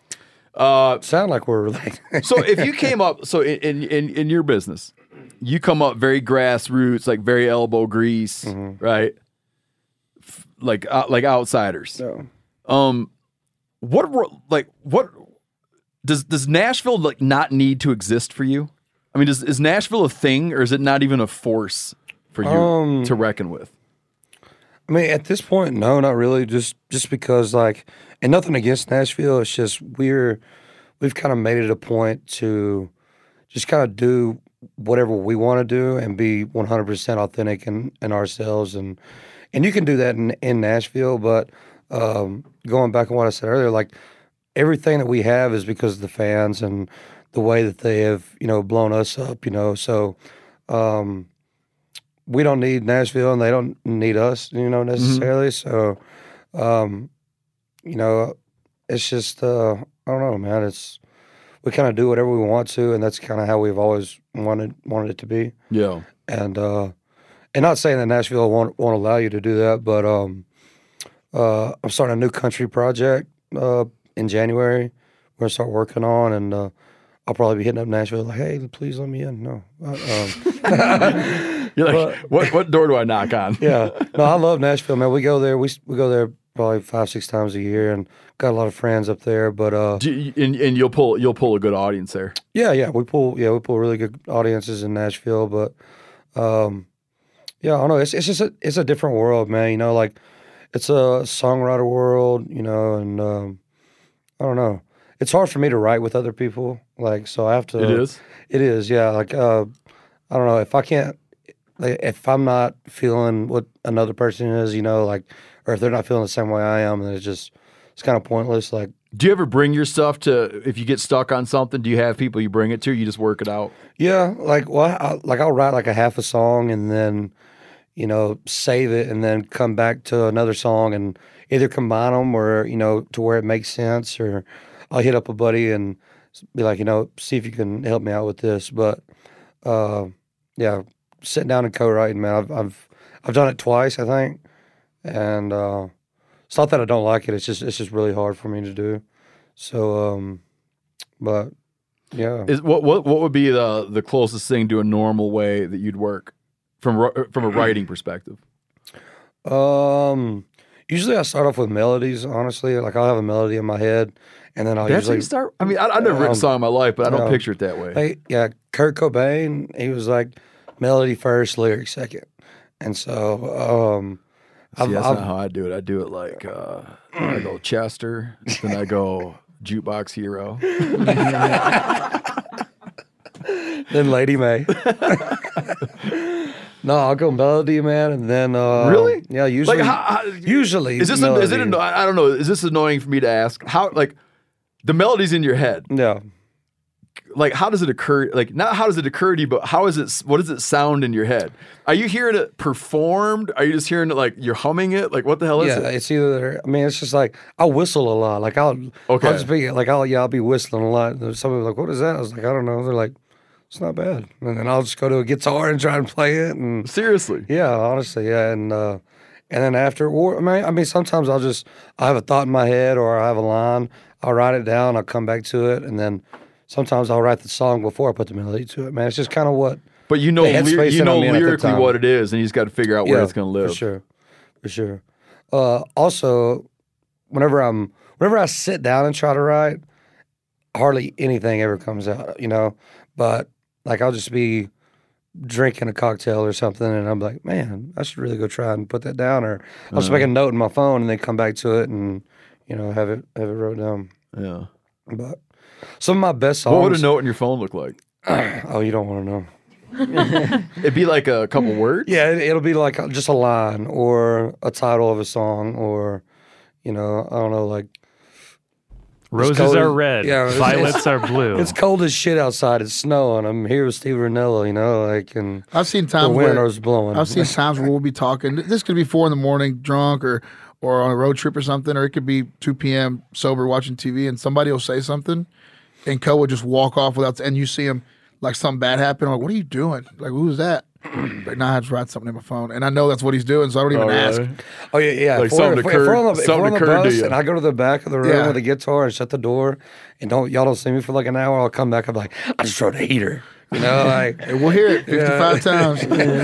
Uh, Sound like we're related. so if you came up, so in, in in in your business, you come up very grassroots, like very elbow grease, Mm-hmm. right? F- Like uh, like outsiders. Yeah. Um, what ro- like what does does Nashville like not need to exist for you? I mean, does, is Nashville a thing, or is it not even a force for you Um, to reckon with? I mean, at this point, no, not really. Just just because, like, and nothing against Nashville. It's just we're we've kind of made it a point to just kind of do whatever we want to do and be one hundred percent authentic in, in ourselves. And and you can do that in, in Nashville. But um, going back on what I said earlier, like everything that we have is because of the fans and the way that they have, you know, blown us up. You know, so. Um, we don't need Nashville and they don't need us, you know, necessarily. So, um, you know, it's just, uh, I don't know, man. It's, we kind of do whatever we want to, and that's kind of how we've always wanted wanted it to be. Yeah. And, uh, and not saying that Nashville won't, won't allow you to do that, but um, uh, I'm starting a new country project uh, in January. We're going to start working on, and uh, I'll probably be hitting up Nashville like, hey, please let me in. No. Uh, um, You're like, what what door do I knock on? yeah, no, I love Nashville, man. We go there. We we go there probably five, six times a year, and got a lot of friends up there. But uh, Do you- and, and you'll pull you'll pull a good audience there. yeah, yeah, we pull yeah we pull really good audiences in Nashville. But um, yeah, I don't know. It's it's just a, it's a different world, man. You know, like it's a songwriter world. You know, and um, I don't know. It's hard for me to write with other people. Like, so I have to. It is? It is, yeah. Like, uh, I don't know if I can't, like, if I'm not feeling what another person is, you know, like, or if they're not feeling the same way I am, then it's just it's kind of pointless. Like, do you ever bring your stuff to if you get stuck on something? Do you have people you bring it to? Or you just work it out. Yeah, like well, I, like I'll write like a half a song and then, you know, save it and then come back to another song and either combine them or you know to where it makes sense, or I'll hit up a buddy and be like, you know, see if you can help me out with this. But uh, yeah, sitting down and co-writing, man, I've I've I've done it twice, I think, and uh, it's not that I don't like it. It's just it's just really hard for me to do. So, um, but yeah, Is what what what would be the the closest thing to a normal way that you'd work from ri- from a writing perspective? Um, usually I start off with melodies. Honestly, like I'll have a melody in my head, and then I'll That's how usually you start. I mean, I, I've never written a song in my life, but I don't no. picture it that way. Hey, yeah, Kurt Cobain, he was like melody first, lyric second, and so um, See, I've, that's I've, not how I do it. I do it like uh, I go Chester, then I go Jukebox Hero, then Lady May. No, I'll go melody, man, and then uh, Really? yeah, usually, Like, how- how- usually Is this a, is it? melody. Anno- I don't know. Is this annoying for me to ask? How like the melody's in your head? Yeah. Like how does it occur? Like not how does it occur to you, but how is it? What does it sound in your head? Are you hearing it performed? Are you just hearing it like you're humming it? Like what the hell is Yeah, it? it's either. I mean, it's just like I'll whistle a lot. Like I'll, Okay. I'll just be like I'll yeah I'll be whistling a lot. And somebody was like, "What is that?" I was like, "I don't know." They're like, "It's not bad." And then I'll just go to a guitar and try and play it. And seriously, yeah, honestly, yeah. And uh, and then after, or I mean, I mean, sometimes I'll just I have a thought in my head or I have a line. I'll write it down. I'll come back to it, and then sometimes I'll write the song before I put the melody to it. Man, it's just kind of what. But you know, the ly- headspace you that know I'm in at the lyrically time. what it is, and you just got to figure out where it's going to live. For sure, for sure. Uh, also, whenever I'm, whenever I sit down and try to write, hardly anything ever comes out, you know. But like, I'll just be drinking a cocktail or something, and I'm like, man, I should really go try and put that down, or I'll just Uh-huh. make a note in my phone and then come back to it and you know have it have it wrote down. Yeah. But some of my best songs. What would a note in your phone look like? Oh, you don't want to know. It'd be like a couple words. Yeah, it, it'll be like just a line or a title of a song, or you know, I don't know, like Roses it's cold are as- red, it's- violets it's- are blue. It's cold as shit outside. It's snowing. I'm here with Steve Ranella, you know, like and I've seen the times wind where is blowing. I've seen times where we'll be talking. This could be four in the morning, drunk, or or on a road trip or something, or it could be two p.m. sober watching T V, and somebody will say something, and Co will just walk off without, and you see him like something bad happen. I'm like, what are you doing? Like, who was that? Like, now I have to write something in my phone, and I know that's what he's doing, so I don't even Oh, ask. really? Oh yeah, yeah. Like if, we're, something if, we're- if we're on the, occurred- if we're on something the occurred to bus you. and I go to the back of the room Yeah. with a guitar and shut the door, and don't y'all don't see me for like an hour, I'll come back. I'm like, I just wrote a heater, you know, like And we'll hear it fifty-five times.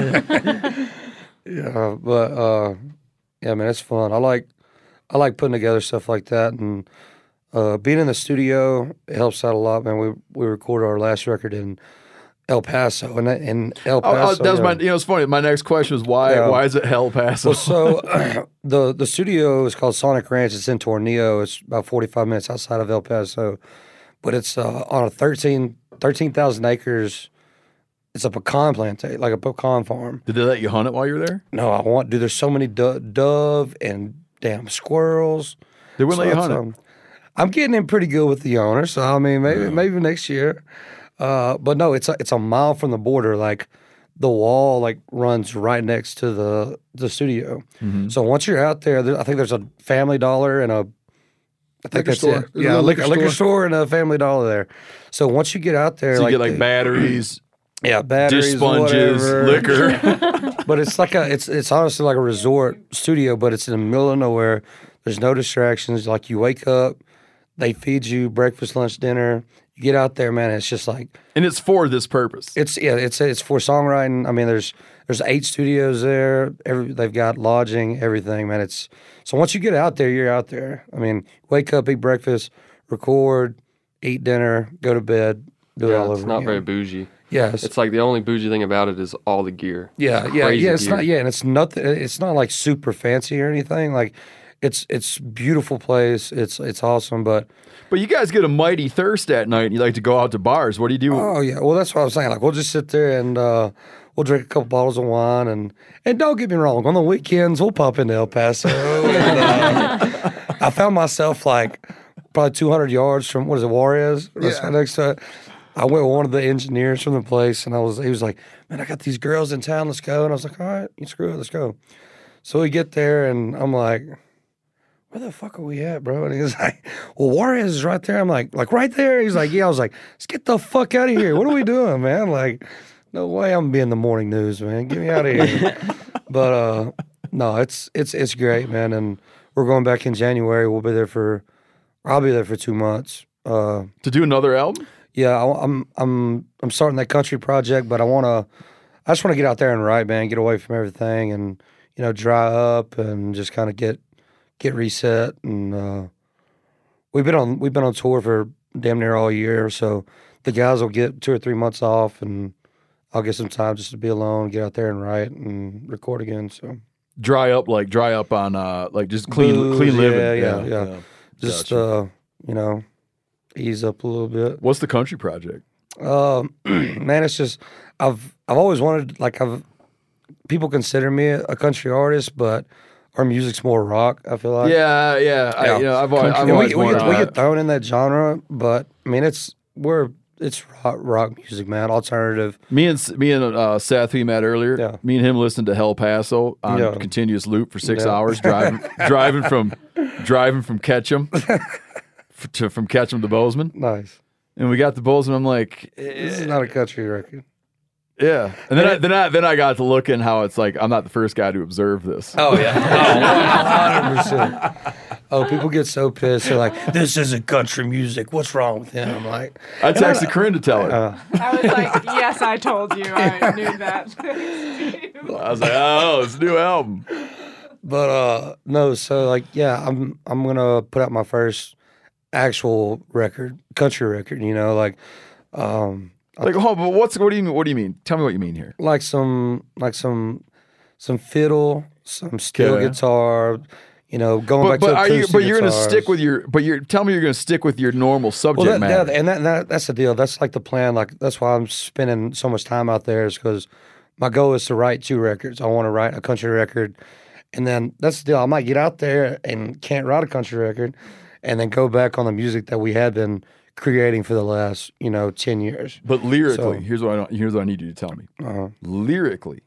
Yeah, but uh, yeah, man, it's fun. I like I like putting together stuff like that, and uh, being in the studio it helps out a lot, man. We we recorded our last record in El Paso, and that- in El Oh, oh, Paso. that was yeah. my. You know, it's funny. My next question was why? Yeah. Why is it El Paso? Well, so the the studio is called Sonic Ranch. It's in Tornillo. It's about forty-five minutes outside of El Paso, but it's uh, on a thirteen thousand acres. It's a pecan plantation, like a pecan farm. Did they let you hunt it while you were there? No, I want. Dude, there's so many do- dove and damn squirrels. They wouldn't So let you it's, hunt it. um, I'm getting in pretty good with the owner, so I mean, maybe maybe next year. Uh, but no, it's a, it's a mile from the border. Like the wall, like runs right next to the the studio. Mm-hmm. So once you're out there, there, I think there's a Family Dollar and a I think Liquor that's store. it. There's a Yeah, little liquor, liquor liquor store. store and a Family Dollar there. So once you get out there, So you like get like the- batteries, yeah, batteries, dish sponges, whatever. liquor. But it's like a it's it's honestly like a resort studio, but it's in the middle of nowhere. There's no distractions. Like you wake up, they feed you breakfast, lunch, dinner. You get out there, man. It's just like and it's for this purpose. it's yeah, it's it's for songwriting. I mean, there's there's eight studios there. Every they've got lodging, everything, man. It's so once you get out there, you're out there. I mean, wake up, eat breakfast, record, eat dinner, go to bed, do it Yeah, all it's over. not again. very bougie. Yes. It's like the only bougie thing about it is all the gear. Yeah, It's yeah, crazy yeah. It's gear. not. Yeah, and it's nothing. It's not like super fancy or anything. Like it's it's beautiful place. It's it's awesome, but but you guys get a mighty thirst at night, and you like to go out to bars. What do you do? Oh yeah, well that's what I was saying. Like we'll just sit there and uh, we'll drink a couple bottles of wine, and and don't get me wrong, on the weekends we'll pop into El Paso. and, uh, I found myself like probably two hundred yards from what is it, Juarez? That's Yeah. right next to it. I went with one of the engineers from the place, and I was he was like, "Man, I got these girls in town. Let's go." And I was like, "All right, you screw it, let's go." So we get there, and I'm like, "Where the fuck are we at, bro?" And he's like, "Well, Juarez is right there." I'm like, "Like right there?" He's like, "Yeah." I was like, "Let's get the fuck out of here. What are we doing, man? Like, no way I'm being the morning news, man. Get me out of here." But uh, no, it's it's it's great, man. And we're going back in January. We'll be there for, I'll be there for two months. Uh, to do another album? Yeah, I, I'm I'm I'm starting that country project, but I want to, I just want to get out there and write, man. Get away from everything, and you know, dry up and just kind of get get reset. And uh, we've been on we've been on tour for damn near all year, so the guys will get two or three months off, and I'll get some time just to be alone, get out there and write and record again. So dry up, like dry up on uh, like just clean Booze, clean living. Yeah, yeah, yeah. yeah. Just Gotcha. uh, you know, ease up a little bit. What's the country project? Um, man, it's just I've I've always wanted, like, I've people consider me a country artist, but our music's more rock. I feel like. Yeah, yeah. I, you know, I've always, I've Country- always we, we, wanted get, we that. get thrown in that genre, but I mean, it's we're it's rock, rock music, man. Alternative. Me and me and uh, Seth, we met earlier. Yeah. Me and him listened to El Paso on Yeah. continuous loop for six Yeah. hours, driving driving from driving from Ketchum f- to from Ketchum to Bozeman. Nice. And we got to Bozeman. I'm like, This is not a country record. yeah. And then I, then I then I got to looking how it's like I'm not the first guy to observe this. Oh yeah, one hundred percent. Oh, people get so pissed. They're like, "This isn't country music. What's wrong with him?" I'm like, I and texted Corinne to tell her. Uh, I was like, yes, I told you. I knew that. I was like, oh, it's a new album. But uh no, so like yeah, I'm I'm gonna put out my first actual record, country record, you know, like um Like, oh, but what's what do you mean? What do you mean? Tell me what you mean here. like some like some some fiddle, some steel Okay. guitar, you know, going But, back but to are you? acoustic But you're going to guitars. stick with your. But you're. Tell me you're going to stick with your normal subject Well, that, matter. that- and that, that that's the deal. That's like the plan. Like that's why I'm spending so much time out there, is because my goal is to write two records. I want to write a country record, and then that's the deal. I might get out there and can't write a country record, and then go back on the music that we had been creating for the last, you know, ten years. But lyrically, So- here's what I don't, here's what I need you to tell me. Uh-huh. Lyrically,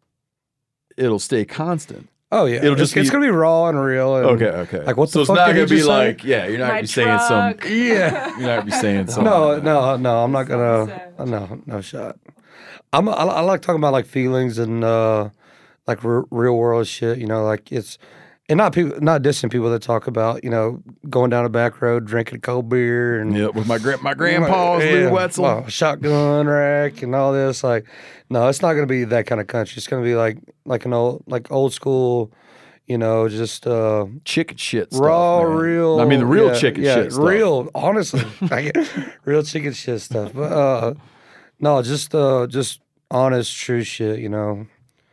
it'll stay constant. Oh yeah, It'll it's, just it's be- gonna be raw and real. And Okay, okay. Like what so the it's fuck not did gonna he be just say? like, yeah, you're not My gonna be saying some. truck. Yeah. You're not gonna be saying some. No, no, no. I'm not gonna. No, no shot. I'm. I, I like talking about like feelings and uh, like r- real world shit. You know, like it's and not people, not dissing people that talk about, you know, going down a back road, drinking a cold beer, and Yeah, with my gra- my grandpa's Lou Wetzel. well, shotgun rack and all this. Like, no, it's not gonna be that kind of country. It's gonna be like like an old like old school. You know, just uh, chicken shit stuff, raw, man. real. I mean, the real yeah, chicken yeah, shit stuff. real. Honestly, like, real chicken shit stuff. But uh, no, just uh, just honest, true shit. You know,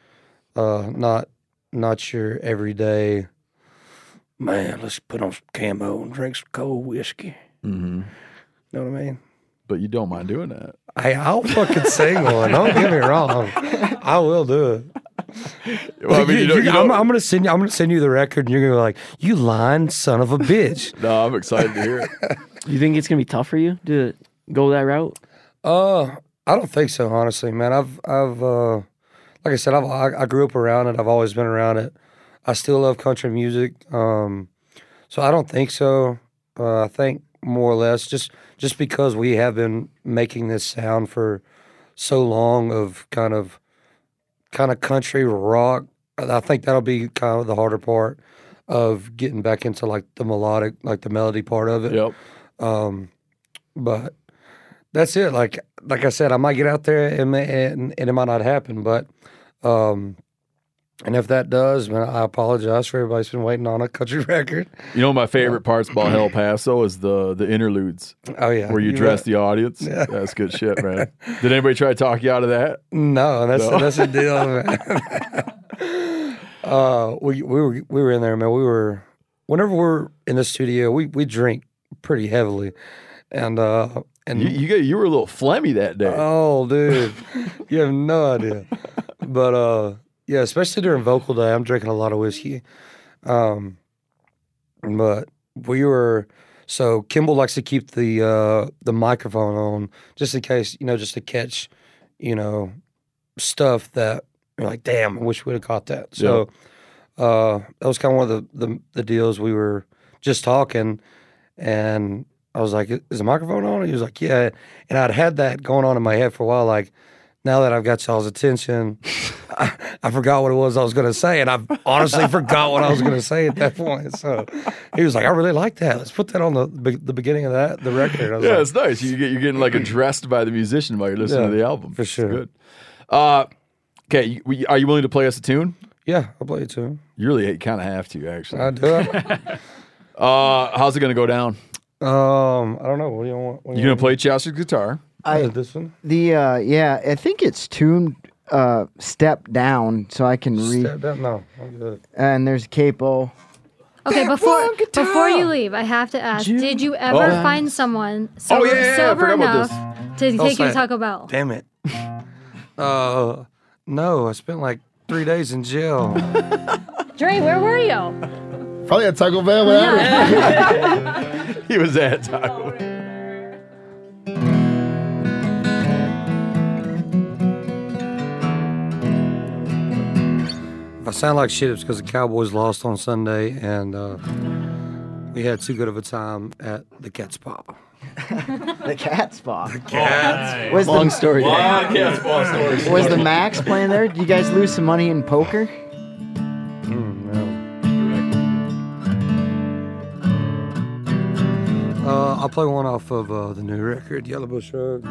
uh, not not your everyday. Man, let's put on some camo and drink some cold whiskey. Mm-hmm. Know what I mean? But you don't mind doing that. Hey, I'll fucking sing one. Don't get me wrong. I will do it. Well, I mean, you don't- you I'm, don't- I'm gonna send you. I'm gonna send you the record, and you're gonna be like, "You lying son of a bitch." No, I'm excited to hear it. You think it's gonna be tough for you to go that route? Uh, I don't think so. Honestly, man, I've I've uh, like I said, I've, I I grew up around it. I've always been around it. I still love country music. Um, so I don't think so. Uh, I think more or less just just because we have been making this sound for so long of kind of kind of country rock. I think that'll be kind of the harder part of getting back into like the melodic, like the melody part of it. Yep. Um, but that's it. Like like I said, I might get out there and may- and, and it might not happen. But um, and if that does, man, I apologize for everybody's been waiting on a country record. You know, my favorite parts about El Paso is the the interludes. Oh yeah, where you, You dress bet. the audience. Yeah. That's good shit, man. Did anybody try to talk you out of that? No, that's No? that's the deal, man. uh, we we were we were in there, man. We were whenever we're in the studio, we, we drink pretty heavily, and uh, and you you, got, you were a little phlegmy that day. Oh, dude, you have no idea. But uh, yeah, especially during vocal day, I'm drinking a lot of whiskey. Um, but we were so Kimball likes to keep the uh, the microphone on just in case, you know, just to catch, you know, stuff that you're like, damn, I wish we'd have caught that. So yeah. uh, that was kind of one of the, the the deals. We were just talking, and I was like, "Is the microphone on?" He was like, "Yeah," and I'd had that going on in my head for a while, like. Now that I've got y'all's attention, I, I forgot what it was I was going to say, and I honestly forgot what I was going to say at that point. So he was like, "I really like that. Let's put that on the the beginning of that the record." I was yeah, like, it's nice. You get you're getting like addressed by the musician while you're listening Yeah, to the album. for sure. It's good. Uh, okay, you, we- are you willing to play us a tune? Yeah, I'll play a tune. You really kind of have to, actually. I do. uh, how's it going to go down? Um, I don't know. What do you want? What do You're going to play Chester's guitar. I, this one? The uh, yeah, I think it's tuned uh, step down, so I can read. Step down? No, I'm good. And there's a capo. Okay, before before you leave, I have to ask: June. Did you ever Oh. find someone sober, yeah, yeah, yeah, I sober forgot about enough to Oh, take you sorry. to Taco Bell? Damn it. Uh, no, I spent like three days in jail. Dre, where were you? Probably at Taco Bell. whatever. He was at Taco Bell. If I sound like shit, it's because the Cowboys lost on Sunday, and uh, we had too good of a time at the Cat Spa. The cat spot. The Cats. Was Long the, story. Long cat spa stories. Was the Max playing there? Did you guys lose some money in poker? Uh, I'll play one off of uh, the new record, Yellow Bush Road.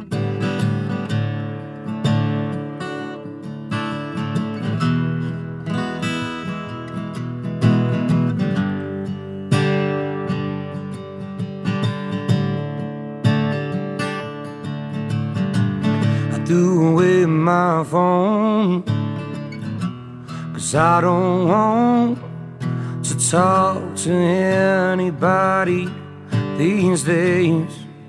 I threw away my phone, 'cause I don't want to talk to anybody these days.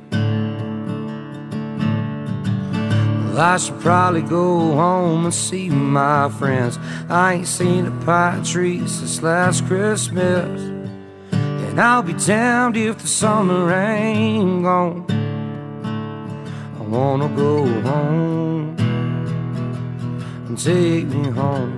Well, I should probably go home and see my friends. I ain't seen the pine trees since last Christmas, and I'll be damned if the summer ain't gone. I wanna go home and take me home.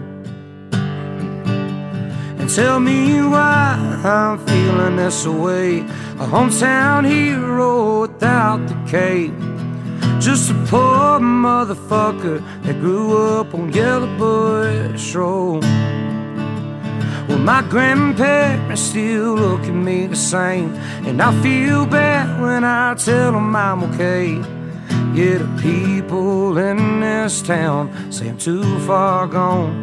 And tell me why I'm feeling this way. A hometown hero without the cape. Just a poor motherfucker that grew up on Yellow Bush Road. Well, my grandparents still look at me the same, and I feel bad when I tell them I'm okay. Yeah, the people in this town say I'm too far gone.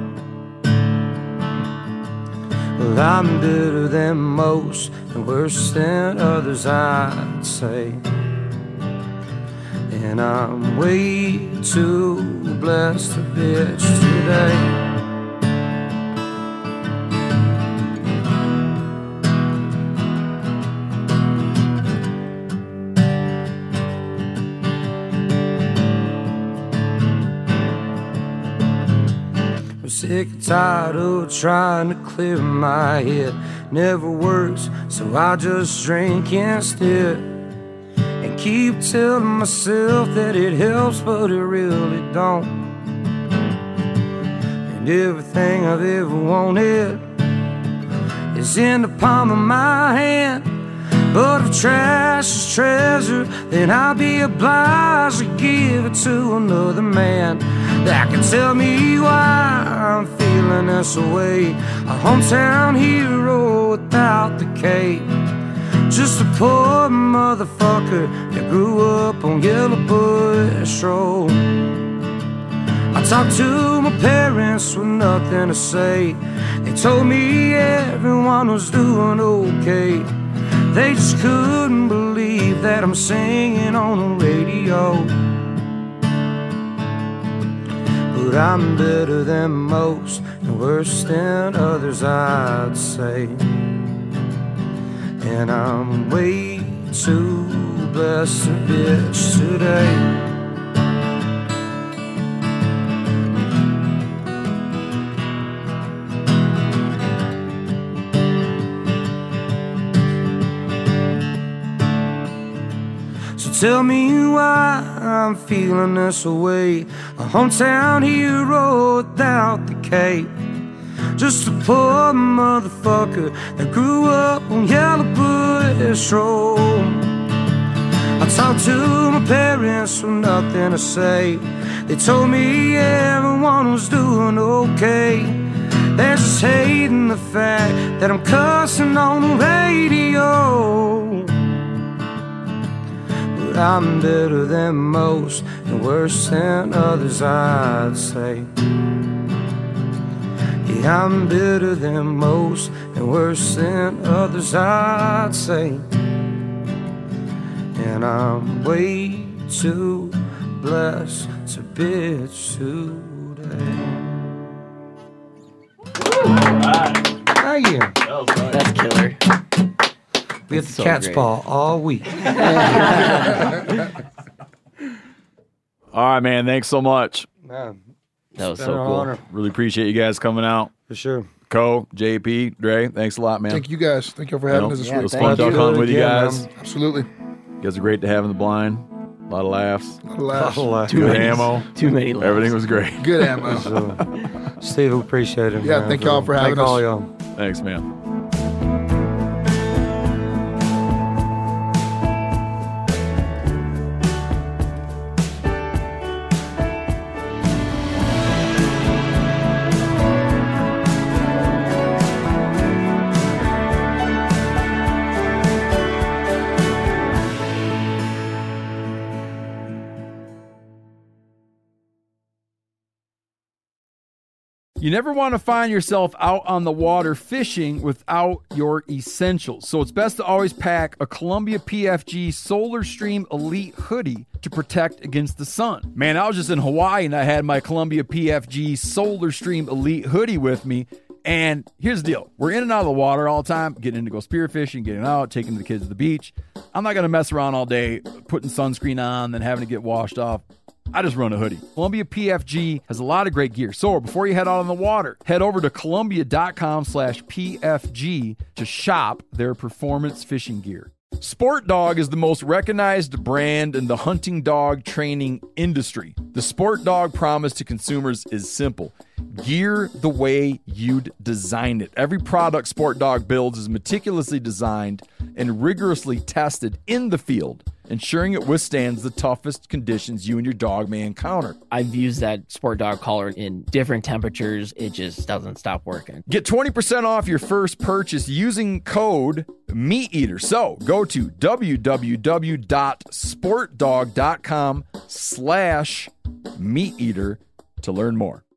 Well, I'm better than most and worse than others, I'd say. And I'm way too blessed to bitch today. I'm sick and tired of trying to clear my head. Never works, so I just drink instead. And keep telling myself that it helps, but it really don't. And everything I've ever wanted is in the palm of my hand. But if trash is treasure, then I'll be obliged to give it to another man that can tell me why I'm feeling this way. A hometown hero without the cape. Just a poor motherfucker that grew up on Yellow Bush Road. I talked to my parents with nothing to say. They told me everyone was doing okay. They just couldn't believe that I'm singing on the radio. But I'm better than most and worse than others, I'd say. And I'm way too blessed to bitch today. Tell me why I'm feeling this way. A hometown hero without the cape. Just a poor motherfucker that grew up on Yellow Bush Road. I talked to my parents with nothing to say. They told me everyone was doing okay. They're just hating the fact that I'm cussing on the radio. I'm better than most and worse than others, I'd say. Yeah, I'm better than most and worse than others, I'd say. And I'm way too blessed to bitch today. Thank you. That's killer. We had the So cat's great. paw all week. All right, man. Thanks so much. Man, That was it's so been an cool. honor. Really appreciate you guys coming out. For sure. Co, J P, Dre, thanks a lot, man. Thank you guys. Thank you for You having know, us this it week. was fun talking hunting with you again, guys. man. Absolutely. You guys are great to have in the blind. A lot of laughs. A lot of laughs. A lot of laughs. Too Good many, ammo. Too many laughs. Everything was great. Good ammo. So, Steve, we appreciate it. Yeah, man. thank y'all for having thank us. all y'all. Thanks, man. You never want to find yourself out on the water fishing without your essentials. So it's best to always pack a Columbia P F G Solar Stream Elite hoodie to protect against the sun. Man, I was just in Hawaii and I had my Columbia P F G Solar Stream Elite hoodie with me. And here's the deal. We're in and out of the water all the time, getting in to go spearfishing, getting out, taking the kids to the beach. I'm not going to mess around all day putting sunscreen on, then having to get washed off. I just run a hoodie. Columbia P F G has a lot of great gear. So before you head out on the water, head over to Columbia.com slash PFG to shop their performance fishing gear. Sport Dog is the most recognized brand in the hunting dog training industry. The Sport Dog promise to consumers is simple. Gear the way you'd design it. Every product Sport Dog builds is meticulously designed and rigorously tested in the field, ensuring it withstands the toughest conditions you and your dog may encounter. I've used that Sport Dog collar in different temperatures. It just doesn't stop working. Get twenty percent off your first purchase using code MeatEater. So go to www.sportdog.com slash MeatEater to learn more.